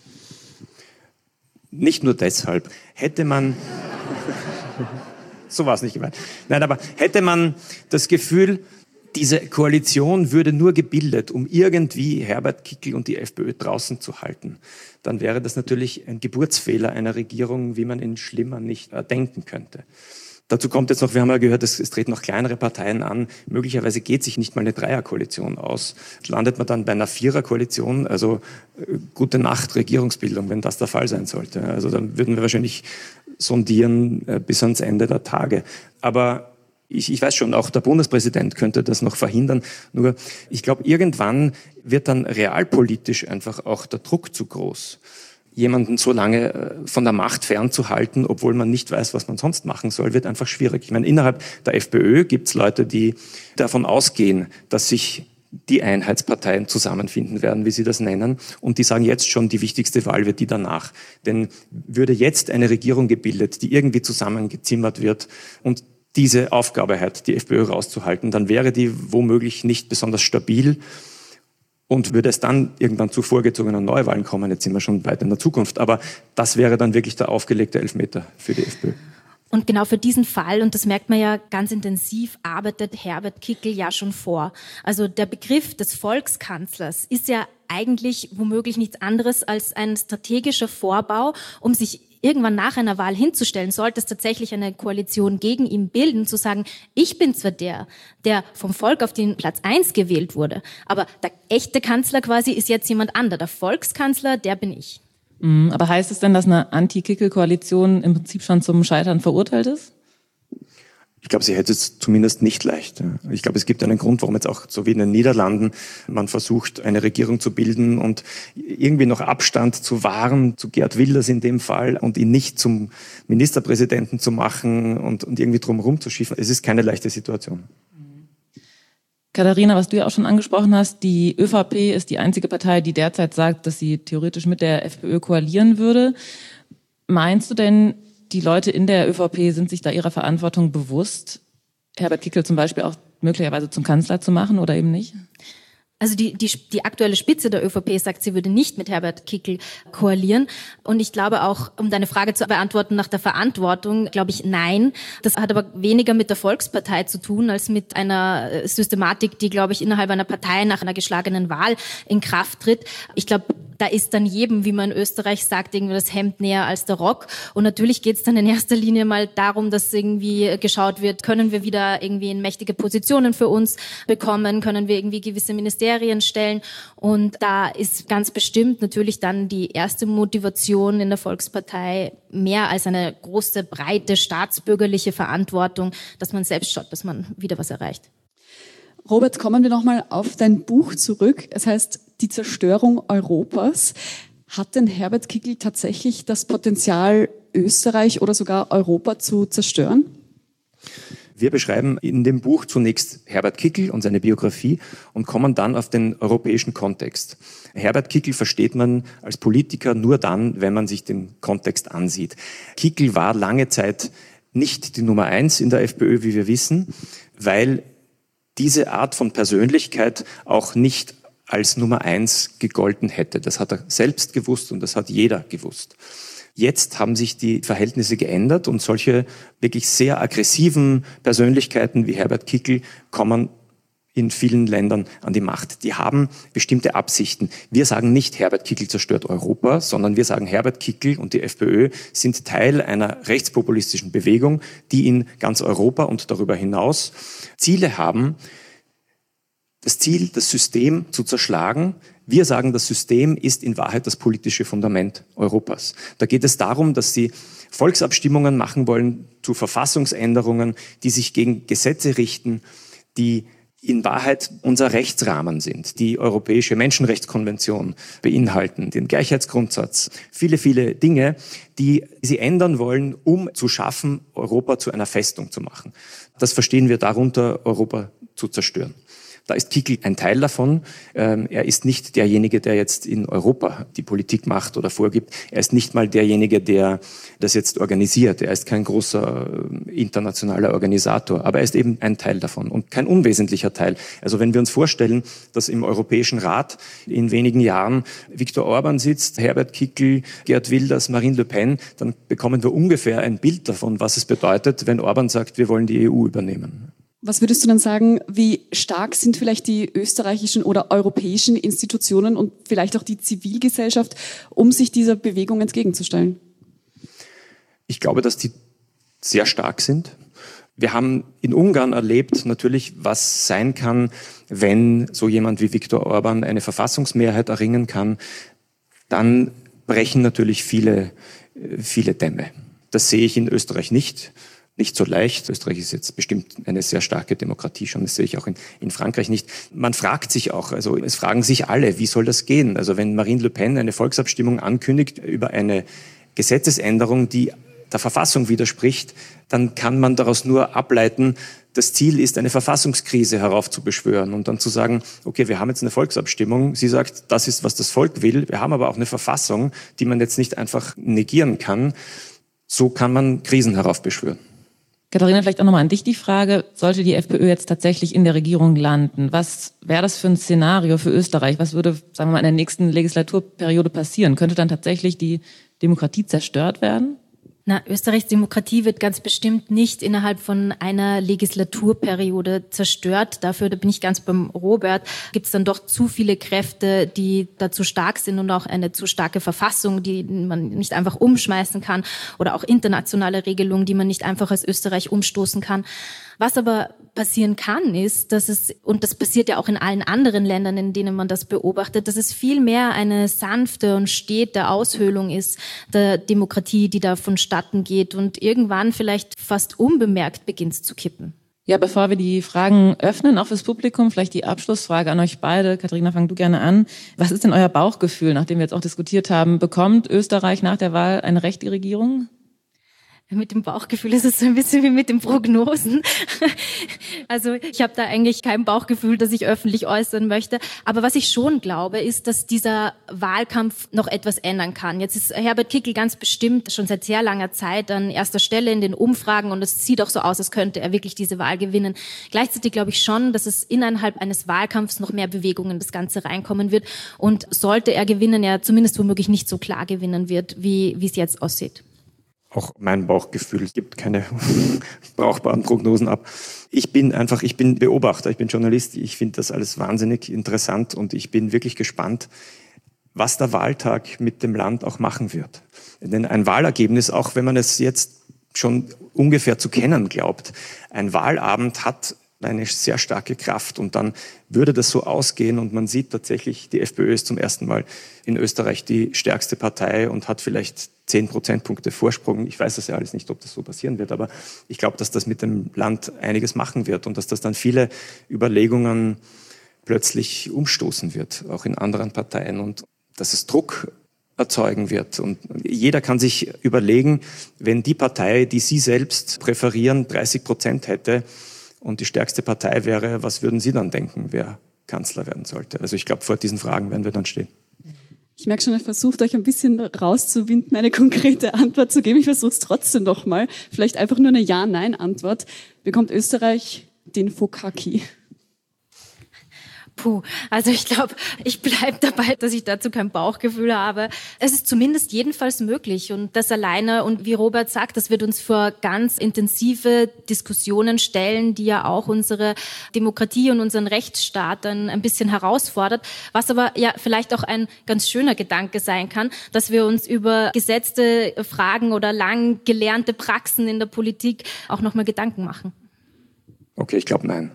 Nicht nur deshalb. Hätte man... so war es nicht gemeint. Nein, aber hätte man das Gefühl, diese Koalition würde nur gebildet, um irgendwie Herbert Kickl und die FPÖ draußen zu halten, dann wäre das natürlich ein Geburtsfehler einer Regierung, wie man ihn schlimmer nicht denken könnte. Dazu kommt jetzt noch, wir haben ja gehört, es treten noch kleinere Parteien an. Möglicherweise geht sich nicht mal eine Dreierkoalition aus. Landet man dann bei einer Viererkoalition, also gute Nacht Regierungsbildung, wenn das der Fall sein sollte. Also dann würden wir wahrscheinlich sondieren bis ans Ende der Tage. Aber ich weiß schon, auch der Bundespräsident könnte das noch verhindern. Nur ich glaube, irgendwann wird dann realpolitisch einfach auch der Druck zu groß, jemanden so lange von der Macht fernzuhalten, obwohl man nicht weiß, was man sonst machen soll, wird einfach schwierig. Ich meine, innerhalb der FPÖ gibt es Leute, die davon ausgehen, dass sich die Einheitsparteien zusammenfinden werden, wie sie das nennen. Und die sagen jetzt schon, die wichtigste Wahl wird die danach. Denn würde jetzt eine Regierung gebildet, die irgendwie zusammengezimmert wird und diese Aufgabe hat, die FPÖ rauszuhalten, dann wäre die womöglich nicht besonders stabil und würde es dann irgendwann zu vorgezogenen Neuwahlen kommen. Jetzt sind wir schon weit in der Zukunft, aber das wäre dann wirklich der aufgelegte Elfmeter für die FPÖ. Und genau für diesen Fall, und das merkt man ja ganz intensiv, arbeitet Herbert Kickl ja schon vor. Also der Begriff des Volkskanzlers ist ja eigentlich womöglich nichts anderes als ein strategischer Vorbau, um sich irgendwann nach einer Wahl hinzustellen, sollte es tatsächlich eine Koalition gegen ihn bilden, zu sagen, ich bin zwar der vom Volk auf den Platz 1 gewählt wurde, aber der echte Kanzler quasi ist jetzt jemand anderer. Der Volkskanzler, der bin ich. Aber heißt es denn, dass eine Anti-Kickl-Koalition im Prinzip schon zum Scheitern verurteilt ist? Ich glaube, sie hätte es zumindest nicht leicht. Ich glaube, es gibt einen Grund, warum jetzt auch so wie in den Niederlanden man versucht, eine Regierung zu bilden und irgendwie noch Abstand zu wahren zu Geert Wilders in dem Fall und ihn nicht zum Ministerpräsidenten zu machen und irgendwie drumherum zu schiffen. Es ist keine leichte Situation. Katharina, was du ja auch schon angesprochen hast, die ÖVP ist die einzige Partei, die derzeit sagt, dass sie theoretisch mit der FPÖ koalieren würde. Meinst du denn, die Leute in der ÖVP sind sich da ihrer Verantwortung bewusst, Herbert Kickl zum Beispiel auch möglicherweise zum Kanzler zu machen oder eben nicht? Also die aktuelle Spitze der ÖVP sagt, sie würde nicht mit Herbert Kickl koalieren. Und ich glaube auch, um deine Frage zu beantworten nach der Verantwortung, glaube ich, nein. Das hat aber weniger mit der Volkspartei zu tun, als mit einer Systematik, die, glaube ich, innerhalb einer Partei nach einer geschlagenen Wahl in Kraft tritt. Ich glaube, da ist dann jedem, wie man in Österreich sagt, irgendwie das Hemd näher als der Rock. Und natürlich geht es dann in erster Linie mal darum, dass irgendwie geschaut wird, können wir wieder irgendwie in mächtige Positionen für uns bekommen, können wir irgendwie gewisse Ministerien stellen. Und da ist ganz bestimmt natürlich dann die erste Motivation in der Volkspartei mehr als eine große, breite staatsbürgerliche Verantwortung, dass man selbst schaut, dass man wieder was erreicht. Robert, kommen wir nochmal auf dein Buch zurück. Es heißt Die Zerstörung Europas. Hat denn Herbert Kickl tatsächlich das Potenzial, Österreich oder sogar Europa zu zerstören? Wir beschreiben in dem Buch zunächst Herbert Kickl und seine Biografie und kommen dann auf den europäischen Kontext. Herbert Kickl versteht man als Politiker nur dann, wenn man sich den Kontext ansieht. Kickl war lange Zeit nicht die Nummer 1 in der FPÖ, wie wir wissen, weil diese Art von Persönlichkeit auch nicht als Nummer 1 gegolten hätte. Das hat er selbst gewusst und das hat jeder gewusst. Jetzt haben sich die Verhältnisse geändert und solche wirklich sehr aggressiven Persönlichkeiten wie Herbert Kickl kommen in vielen Ländern an die Macht. Die haben bestimmte Absichten. Wir sagen nicht, Herbert Kickl zerstört Europa, sondern wir sagen, Herbert Kickl und die FPÖ sind Teil einer rechtspopulistischen Bewegung, die in ganz Europa und darüber hinaus Ziele haben, das Ziel, das System zu zerschlagen. Wir sagen, das System ist in Wahrheit das politische Fundament Europas. Da geht es darum, dass sie Volksabstimmungen machen wollen zu Verfassungsänderungen, die sich gegen Gesetze richten, die in Wahrheit unser Rechtsrahmen sind, die Europäische Menschenrechtskonvention beinhalten, den Gleichheitsgrundsatz, viele, viele Dinge, die sie ändern wollen, um zu schaffen, Europa zu einer Festung zu machen. Das verstehen wir darunter, Europa zu zerstören. Da ist Kickl ein Teil davon. Er ist nicht derjenige, der jetzt in Europa die Politik macht oder vorgibt. Er ist nicht mal derjenige, der das jetzt organisiert. Er ist kein großer internationaler Organisator, aber er ist eben ein Teil davon und kein unwesentlicher Teil. Also wenn wir uns vorstellen, dass im Europäischen Rat in wenigen Jahren Viktor Orban sitzt, Herbert Kickl, Geert Wilders, Marine Le Pen, dann bekommen wir ungefähr ein Bild davon, was es bedeutet, wenn Orban sagt, wir wollen die EU übernehmen. Was würdest du dann sagen, wie stark sind vielleicht die österreichischen oder europäischen Institutionen und vielleicht auch die Zivilgesellschaft, um sich dieser Bewegung entgegenzustellen? Ich glaube, dass die sehr stark sind. Wir haben in Ungarn erlebt natürlich, was sein kann, wenn so jemand wie Viktor Orban eine Verfassungsmehrheit erringen kann. Dann brechen natürlich viele Dämme. Das sehe ich in Österreich nicht so leicht. Österreich ist jetzt bestimmt eine sehr starke Demokratie schon, das sehe ich auch in Frankreich nicht. Man fragt sich auch, also es fragen sich alle, wie soll das gehen? Also wenn Marine Le Pen eine Volksabstimmung ankündigt über eine Gesetzesänderung, die der Verfassung widerspricht, dann kann man daraus nur ableiten, das Ziel ist, eine Verfassungskrise heraufzubeschwören und dann zu sagen, okay, wir haben jetzt eine Volksabstimmung, sie sagt, das ist, was das Volk will, wir haben aber auch eine Verfassung, die man jetzt nicht einfach negieren kann. So kann man Krisen heraufbeschwören. Katharina, vielleicht auch nochmal an dich die Frage, sollte die FPÖ jetzt tatsächlich in der Regierung landen, was wäre das für ein Szenario für Österreich? Was würde, sagen wir mal, in der nächsten Legislaturperiode passieren? Könnte dann tatsächlich die Demokratie zerstört werden? Na, Österreichs Demokratie wird ganz bestimmt nicht innerhalb von einer Legislaturperiode zerstört. Dafür, da bin ich ganz beim Robert, gibt es dann doch zu viele Kräfte, die dazu stark sind und auch eine zu starke Verfassung, die man nicht einfach umschmeißen kann oder auch internationale Regelungen, die man nicht einfach als Österreich umstoßen kann. Was aber passieren kann, ist, dass es, und das passiert ja auch in allen anderen Ländern, in denen man das beobachtet, dass es viel mehr eine sanfte und stete Aushöhlung ist der Demokratie, die da vonstatten geht und irgendwann vielleicht fast unbemerkt beginnt zu kippen. Ja, bevor wir die Fragen öffnen, auch fürs Publikum, vielleicht die Abschlussfrage an euch beide. Katharina, fang du gerne an. Was ist denn euer Bauchgefühl, nachdem wir jetzt auch diskutiert haben? Bekommt Österreich nach der Wahl eine rechte Regierung? Mit dem Bauchgefühl ist es so ein bisschen wie mit den Prognosen. Also ich habe da eigentlich kein Bauchgefühl, das ich öffentlich äußern möchte. Aber was ich schon glaube, ist, dass dieser Wahlkampf noch etwas ändern kann. Jetzt ist Herbert Kickl ganz bestimmt schon seit sehr langer Zeit an erster Stelle in den Umfragen und es sieht auch so aus, als könnte er wirklich diese Wahl gewinnen. Gleichzeitig glaube ich schon, dass es innerhalb eines Wahlkampfs noch mehr Bewegung in das Ganze reinkommen wird. Und sollte er gewinnen, er zumindest womöglich nicht so klar gewinnen wird, wie es jetzt aussieht. Auch mein Bauchgefühl gibt keine brauchbaren Prognosen ab. Ich bin Beobachter, ich bin Journalist, ich finde das alles wahnsinnig interessant und ich bin wirklich gespannt, was der Wahltag mit dem Land auch machen wird. Denn ein Wahlergebnis, auch wenn man es jetzt schon ungefähr zu kennen glaubt, ein Wahlabend hat eine sehr starke Kraft und dann würde das so ausgehen und man sieht tatsächlich, die FPÖ ist zum ersten Mal in Österreich die stärkste Partei und hat vielleicht 10 Prozentpunkte Vorsprung. Ich weiß das ja alles nicht, ob das so passieren wird, aber ich glaube, dass das mit dem Land einiges machen wird und dass das dann viele Überlegungen plötzlich umstoßen wird, auch in anderen Parteien und dass es Druck erzeugen wird. Und jeder kann sich überlegen, wenn die Partei, die Sie selbst präferieren, 30% hätte, und die stärkste Partei wäre, was würden Sie dann denken, wer Kanzler werden sollte? Also ich glaube, vor diesen Fragen werden wir dann stehen. Ich merke schon, ihr versucht euch ein bisschen rauszuwinden, eine konkrete Antwort zu geben. Ich versuche es trotzdem noch mal. Vielleicht einfach nur eine Ja-Nein-Antwort. Bekommt Österreich den Fokaki? Puh, also ich glaube, ich bleibe dabei, dass ich dazu kein Bauchgefühl habe. Es ist zumindest jedenfalls möglich und das alleine, und wie Robert sagt, das wird uns vor ganz intensive Diskussionen stellen, die ja auch unsere Demokratie und unseren Rechtsstaat dann ein bisschen herausfordert, was aber ja vielleicht auch ein ganz schöner Gedanke sein kann, dass wir uns über gesetzte Fragen oder lang gelernte Praxen in der Politik auch nochmal Gedanken machen. Okay, ich glaube nein.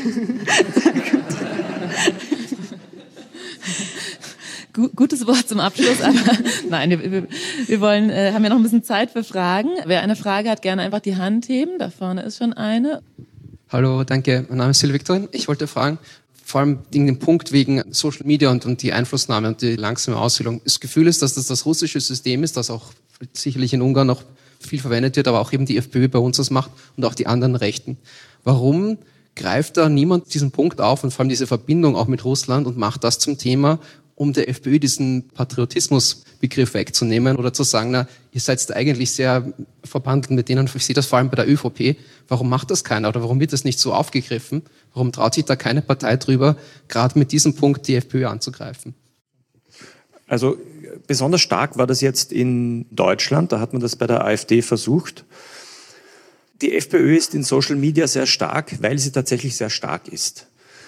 Gutes Wort zum Abschluss, aber nein, wir wollen, haben ja noch ein bisschen Zeit für Fragen. Wer eine Frage hat, gerne einfach die Hand heben. Da vorne ist schon eine. Hallo, danke. Mein Name ist Silvia Viktorin. Ich wollte fragen, vor allem den Punkt wegen Social Media und die Einflussnahme und die langsame Aushöhlung. Das Gefühl ist, dass das russische System ist, das auch sicherlich in Ungarn noch viel verwendet wird, aber auch eben die FPÖ bei uns das macht und auch die anderen Rechten. Warum greift da niemand diesen Punkt auf und vor allem diese Verbindung auch mit Russland und macht das zum Thema, um der FPÖ diesen Patriotismusbegriff wegzunehmen oder zu sagen, na, ihr seid eigentlich sehr verbandelt mit denen, ich sehe das vor allem bei der ÖVP, warum macht das keiner oder warum wird das nicht so aufgegriffen? Warum traut sich da keine Partei drüber, gerade mit diesem Punkt die FPÖ anzugreifen? Also besonders stark war das jetzt in Deutschland, da hat man das bei der AfD versucht. Die FPÖ ist in Social Media sehr stark, weil sie tatsächlich sehr stark ist.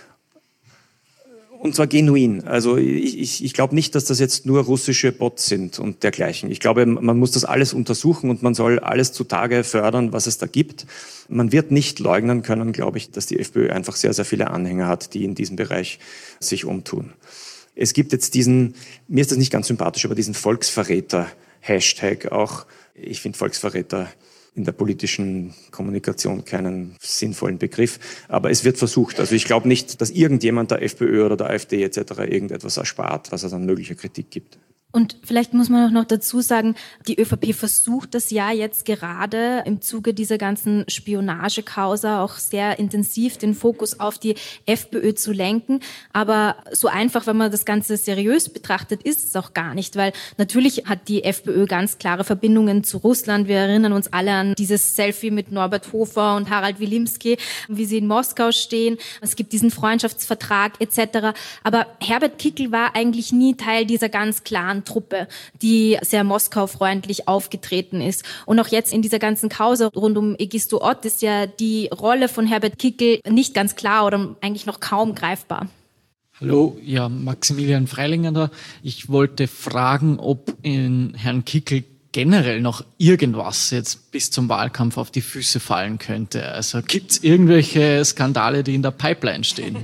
Und zwar genuin. Also ich glaube nicht, dass das jetzt nur russische Bots sind und dergleichen. Ich glaube, man muss das alles untersuchen und man soll alles zutage fördern, was es da gibt. Man wird nicht leugnen können, glaube ich, dass die FPÖ einfach sehr, sehr viele Anhänger hat, die in diesem Bereich sich umtun. Es gibt jetzt diesen, mir ist das nicht ganz sympathisch, aber diesen Volksverräter-Hashtag auch. Ich finde Volksverräter in der politischen Kommunikation keinen sinnvollen Begriff. Aber es wird versucht. Also ich glaube nicht, dass irgendjemand der FPÖ oder der AfD etc. irgendetwas erspart, was es an möglicher Kritik gibt. Und vielleicht muss man auch noch dazu sagen, die ÖVP versucht das ja jetzt gerade im Zuge dieser ganzen Spionagekausa auch sehr intensiv den Fokus auf die FPÖ zu lenken. Aber so einfach, wenn man das Ganze seriös betrachtet, ist es auch gar nicht, weil natürlich hat die FPÖ ganz klare Verbindungen zu Russland. Wir erinnern uns alle an dieses Selfie mit Norbert Hofer und Harald Wilimski, wie sie in Moskau stehen. Es gibt diesen Freundschaftsvertrag etc. Aber Herbert Kickl war eigentlich nie Teil dieser ganz klaren Truppe, die sehr Moskau-freundlich aufgetreten ist. Und auch jetzt in dieser ganzen Causa rund um Egisto Ott ist ja die Rolle von Herbert Kickl nicht ganz klar oder eigentlich noch kaum greifbar. Hallo, ja, Maximilian Freilinger da. Ich wollte fragen, ob in Herrn Kickl generell noch irgendwas jetzt bis zum Wahlkampf auf die Füße fallen könnte. Also gibt es irgendwelche Skandale, die in der Pipeline stehen?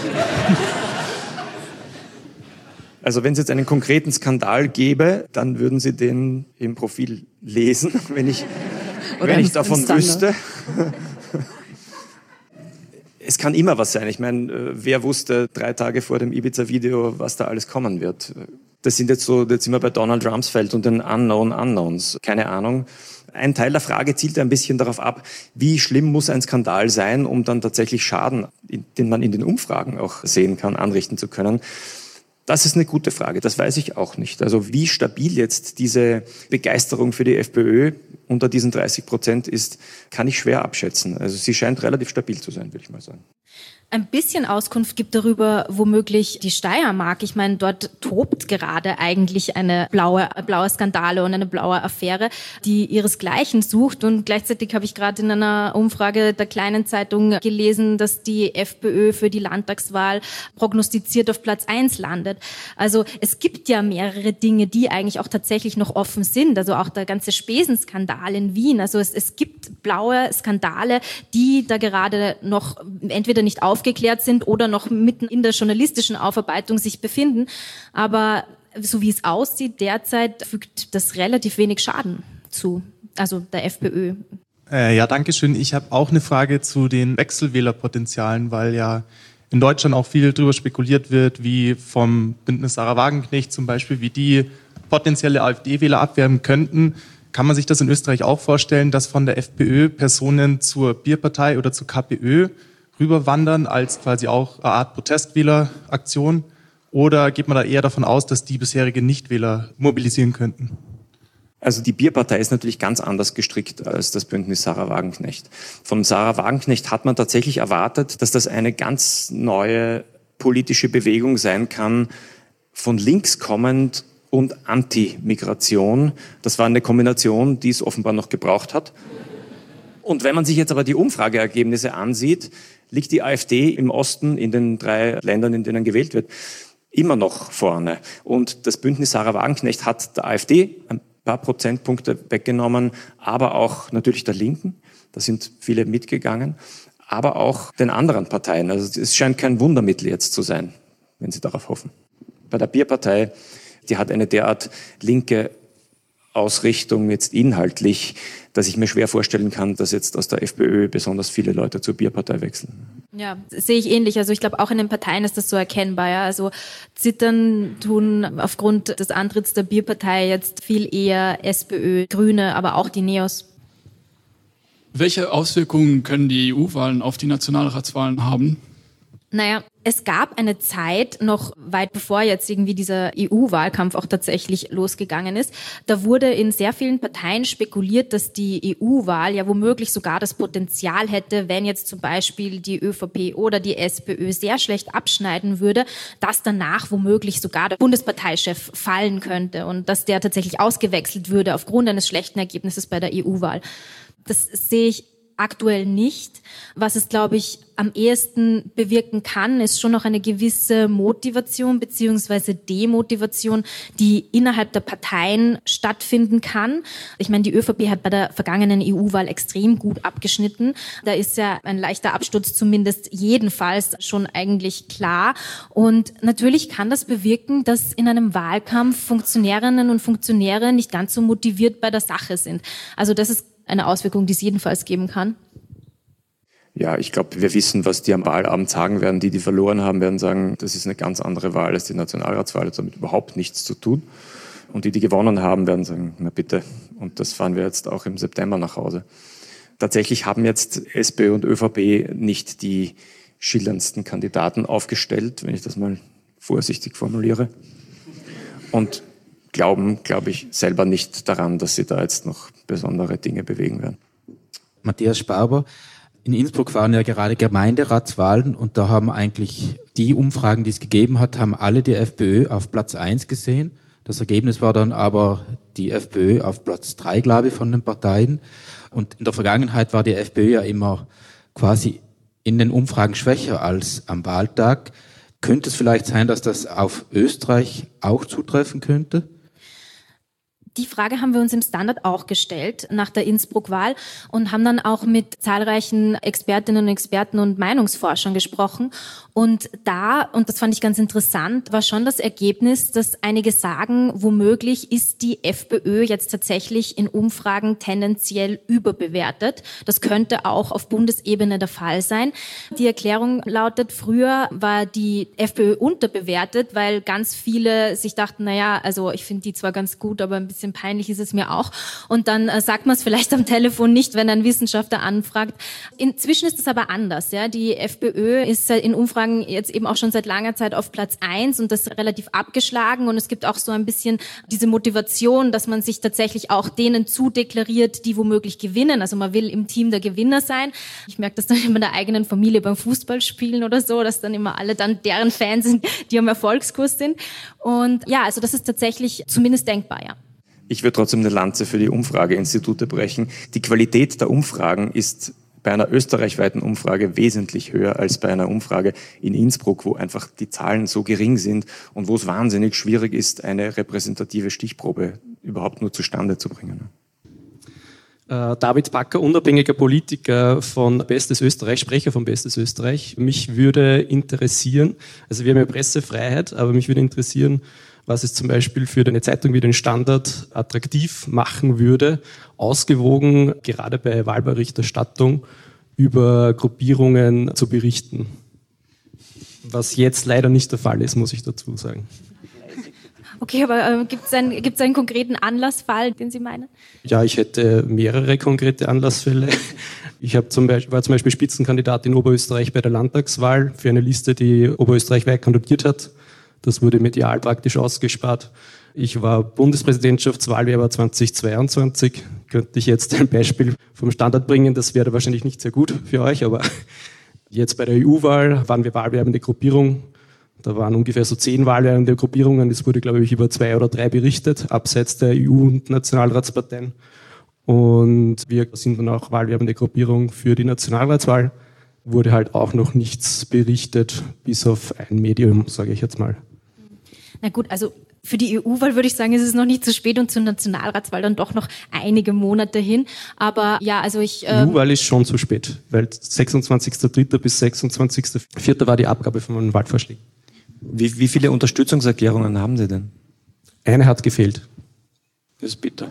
Also wenn es jetzt einen konkreten Skandal gäbe, dann würden Sie den im Profil lesen, wenn ich davon wüsste. Es kann immer was sein. Ich meine, wer wusste 3 Tage vor dem Ibiza-Video, was da alles kommen wird? Das sind jetzt sind wir bei Donald Rumsfeld und den Unknown Unknowns. Keine Ahnung. Ein Teil der Frage zielt ein bisschen darauf ab, wie schlimm muss ein Skandal sein, um dann tatsächlich Schaden, den man in den Umfragen auch sehen kann, anrichten zu können. Das ist eine gute Frage, das weiß ich auch nicht. Also wie stabil jetzt diese Begeisterung für die FPÖ unter diesen 30% ist, kann ich schwer abschätzen. Also sie scheint relativ stabil zu sein, würde ich mal sagen. Ein bisschen Auskunft gibt darüber womöglich die Steiermark. Ich meine, dort tobt gerade eigentlich eine blaue Skandale und eine blaue Affäre, die ihresgleichen sucht. Und gleichzeitig habe ich gerade in einer Umfrage der Kleinen Zeitung gelesen, dass die FPÖ für die Landtagswahl prognostiziert auf Platz 1 landet. Also es gibt ja mehrere Dinge, die eigentlich auch tatsächlich noch offen sind. Also auch der ganze Spesenskandal in Wien. Also es gibt blaue Skandale, die da gerade noch entweder nicht aufgeklärt sind oder noch mitten in der journalistischen Aufarbeitung sich befinden. Aber so wie es aussieht, derzeit fügt das relativ wenig Schaden zu, also der FPÖ. Ja, danke schön. Ich habe auch eine Frage zu den Wechselwählerpotenzialen, weil ja in Deutschland auch viel darüber spekuliert wird, wie vom Bündnis Sarah Wagenknecht zum Beispiel, wie die potenzielle AfD-Wähler abwerben könnten. Kann man sich das in Österreich auch vorstellen, dass von der FPÖ Personen zur Bierpartei oder zur KPÖ rüberwandern als quasi auch eine Art Protestwähleraktion? Oder geht man da eher davon aus, dass die bisherige Nichtwähler mobilisieren könnten? Also die Bierpartei ist natürlich ganz anders gestrickt als das Bündnis Sarah Wagenknecht. Von Sarah Wagenknecht hat man tatsächlich erwartet, dass das eine ganz neue politische Bewegung sein kann, von links kommend und Anti-Migration. Das war eine Kombination, die es offenbar noch gebraucht hat. Und wenn man sich jetzt aber die Umfrageergebnisse ansieht, liegt die AfD im Osten in den 3 Ländern, in denen gewählt wird, immer noch vorne. Und das Bündnis Sarah Wagenknecht hat der AfD ein paar Prozentpunkte weggenommen, aber auch natürlich der Linken. Da sind viele mitgegangen, aber auch den anderen Parteien. Also es scheint kein Wundermittel jetzt zu sein, wenn Sie darauf hoffen. Bei der Bierpartei, die hat eine derart linke Ausrichtung jetzt inhaltlich, dass ich mir schwer vorstellen kann, dass jetzt aus der FPÖ besonders viele Leute zur Bierpartei wechseln. Ja, sehe ich ähnlich. Also ich glaube, auch in den Parteien ist das so erkennbar. Ja? Also zittern tun aufgrund des Antritts der Bierpartei jetzt viel eher SPÖ, Grüne, aber auch die Neos. Welche Auswirkungen können die EU-Wahlen auf die Nationalratswahlen haben? Naja, es gab eine Zeit, noch weit bevor jetzt irgendwie dieser EU-Wahlkampf auch tatsächlich losgegangen ist, da wurde in sehr vielen Parteien spekuliert, dass die EU-Wahl ja womöglich sogar das Potenzial hätte, wenn jetzt zum Beispiel die ÖVP oder die SPÖ sehr schlecht abschneiden würde, dass danach womöglich sogar der Bundesparteichef fallen könnte und dass der tatsächlich ausgewechselt würde aufgrund eines schlechten Ergebnisses bei der EU-Wahl. Das sehe ich aktuell nicht. Was es, glaube ich, am ehesten bewirken kann, ist schon noch eine gewisse Motivation bzw. Demotivation, die innerhalb der Parteien stattfinden kann. Ich meine, die ÖVP hat bei der vergangenen EU-Wahl extrem gut abgeschnitten. Da ist ja ein leichter Absturz zumindest jedenfalls schon eigentlich klar. Und natürlich kann das bewirken, dass in einem Wahlkampf Funktionärinnen und Funktionäre nicht ganz so motiviert bei der Sache sind. Also das ist eine Auswirkung, die es jedenfalls geben kann. Ja, ich glaube, wir wissen, was die am Wahlabend sagen werden. Die verloren haben, werden sagen, das ist eine ganz andere Wahl als die Nationalratswahl, hat damit überhaupt nichts zu tun. Und die gewonnen haben, werden sagen, na bitte. Und das fahren wir jetzt auch im September nach Hause. Tatsächlich haben jetzt SPÖ und ÖVP nicht die schillerndsten Kandidaten aufgestellt, wenn ich das mal vorsichtig formuliere. Und glaube ich, selber nicht daran, dass sie da jetzt noch besondere Dinge bewegen werden. Matthias Sparber. In Innsbruck waren ja gerade Gemeinderatswahlen und da haben eigentlich die Umfragen, die es gegeben hat, haben alle die FPÖ auf Platz 1 gesehen. Das Ergebnis war dann aber die FPÖ auf Platz 3, glaube ich, von den Parteien. Und in der Vergangenheit war die FPÖ ja immer quasi in den Umfragen schwächer als am Wahltag. Könnte es vielleicht sein, dass das auf Österreich auch zutreffen könnte? Die Frage haben wir uns im Standard auch gestellt nach der Innsbruck-Wahl und haben dann auch mit zahlreichen Expertinnen und Experten und Meinungsforschern gesprochen. Und das fand ich ganz interessant, war schon das Ergebnis, dass einige sagen, womöglich ist die FPÖ jetzt tatsächlich in Umfragen tendenziell überbewertet. Das könnte auch auf Bundesebene der Fall sein. Die Erklärung lautet, früher war die FPÖ unterbewertet, weil ganz viele sich dachten, naja, also ich finde die zwar ganz gut, aber ein bisschen peinlich ist es mir auch. Und dann sagt man es vielleicht am Telefon nicht, wenn ein Wissenschaftler anfragt. Inzwischen ist es aber anders. Ja? Die FPÖ ist in Umfragen jetzt eben auch schon seit langer Zeit auf Platz 1 und das relativ abgeschlagen. Und es gibt auch so ein bisschen diese Motivation, dass man sich tatsächlich auch denen zudeklariert, die womöglich gewinnen. Also man will im Team der Gewinner sein. Ich merke das dann immer in der eigenen Familie beim Fußballspielen oder so, dass dann immer alle dann deren Fans sind, die am Erfolgskurs sind. Und ja, also das ist tatsächlich zumindest denkbar, ja. Ich würde trotzdem eine Lanze für die Umfrageinstitute brechen. Die Qualität der Umfragen ist bei einer österreichweiten Umfrage wesentlich höher als bei einer Umfrage in Innsbruck, wo einfach die Zahlen so gering sind und wo es wahnsinnig schwierig ist, eine repräsentative Stichprobe überhaupt nur zustande zu bringen. David Backer, unabhängiger Politiker von Bestes Österreich, Sprecher von Bestes Österreich. Mich würde interessieren, also wir haben ja Pressefreiheit, aber mich würde interessieren, was es zum Beispiel für eine Zeitung wie den Standard attraktiv machen würde, ausgewogen, gerade bei Wahlberichterstattung, über Gruppierungen zu berichten. Was jetzt leider nicht der Fall ist, muss ich dazu sagen. Okay, aber gibt's einen konkreten Anlassfall, den Sie meinen? Ja, ich hätte mehrere konkrete Anlassfälle. Ich war zum Beispiel Spitzenkandidat in Oberösterreich bei der Landtagswahl für eine Liste, die oberösterreichweit kandidiert hat. Das wurde medial praktisch ausgespart. Ich war Bundespräsidentschaftswahlwerber 2022. Könnte ich jetzt ein Beispiel vom Standard bringen, das wäre wahrscheinlich nicht sehr gut für euch, aber jetzt bei der EU-Wahl waren wir wahlwerbende Gruppierung. Da waren ungefähr so 10 wahlwerbende Gruppierungen. Es wurde, glaube ich, über 2 oder 3 berichtet, abseits der EU- und Nationalratsparteien. Und wir sind dann auch wahlwerbende Gruppierung für die Nationalratswahl. Wurde halt auch noch nichts berichtet, bis auf ein Medium, sage ich jetzt mal. Na gut, also für die EU-Wahl würde ich sagen, ist es noch nicht zu spät und zur Nationalratswahl dann doch noch einige Monate hin. Aber ja, also Die EU-Wahl ist schon zu spät, weil 26.03. bis 26.04. war die Abgabe von Wahlvorschlägen. Wie viele Unterstützungserklärungen haben Sie denn? Eine hat gefehlt. Das ist bitter.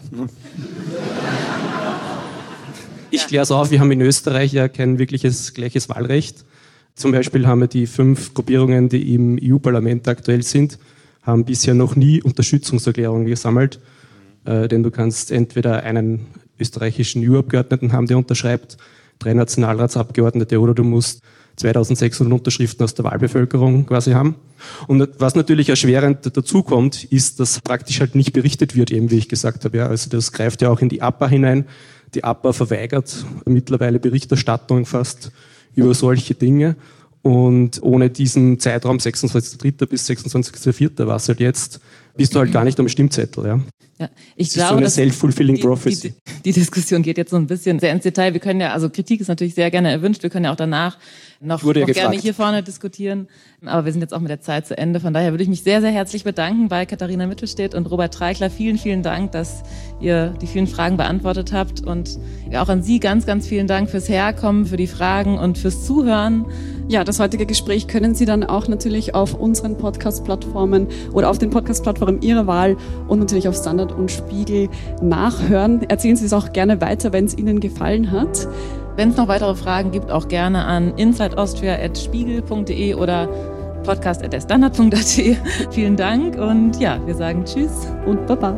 Ich kläre es auf, wir haben in Österreich ja kein wirkliches gleiches Wahlrecht. Zum Beispiel haben wir die 5 Gruppierungen, die im EU-Parlament aktuell sind, haben bisher noch nie Unterstützungserklärungen gesammelt. Denn du kannst entweder einen österreichischen EU-Abgeordneten haben, der unterschreibt, 3 Nationalratsabgeordnete, oder du musst 2600 Unterschriften aus der Wahlbevölkerung quasi haben. Und was natürlich erschwerend dazu kommt, ist, dass praktisch halt nicht berichtet wird, eben wie ich gesagt habe. Ja, also das greift ja auch in die APA hinein. Die APA verweigert mittlerweile Berichterstattung fast über solche Dinge. Und ohne diesen Zeitraum 26.03. bis 26.04. war es halt jetzt, bist du halt gar nicht am Stimmzettel. Ja. Ja, ich das glaube, ist so eine self-fulfilling prophecy. Die Diskussion geht jetzt so ein bisschen sehr ins Detail. Wir können ja, also Kritik ist natürlich sehr gerne erwünscht. Wir können ja auch danach noch gerne hier vorne diskutieren. Aber wir sind jetzt auch mit der Zeit zu Ende. Von daher würde ich mich sehr, sehr herzlich bedanken bei Katharina Mittelstedt und Robert Treichler. Vielen, vielen Dank, dass ihr die vielen Fragen beantwortet habt. Und auch an Sie ganz, ganz vielen Dank fürs Herkommen, für die Fragen und fürs Zuhören. Ja, das heutige Gespräch können Sie dann auch natürlich auf unseren Podcast-Plattformen oder auf den Podcast-Plattformen Ihrer Wahl und natürlich auf Standard und Spiegel nachhören. Erzählen Sie es auch gerne weiter, wenn es Ihnen gefallen hat. Wenn es noch weitere Fragen gibt, auch gerne an insideaustria@spiegel.de oder podcast@derstandard.at. Vielen Dank und ja, wir sagen Tschüss und Baba.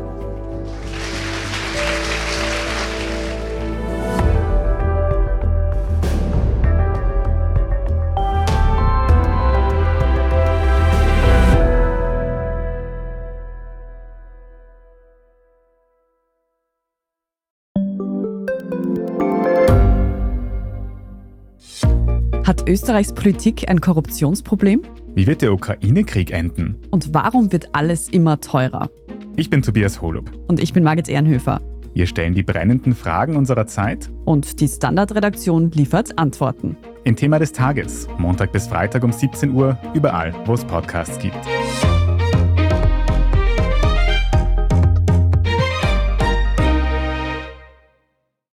Hat Österreichs Politik ein Korruptionsproblem? Wie wird der Ukraine-Krieg enden? Und warum wird alles immer teurer? Ich bin Tobias Holub. Und ich bin Margit Ehrenhöfer. Wir stellen die brennenden Fragen unserer Zeit. Und die Standard-Redaktion liefert Antworten. Im Thema des Tages, Montag bis Freitag um 17 Uhr, überall, wo es Podcasts gibt.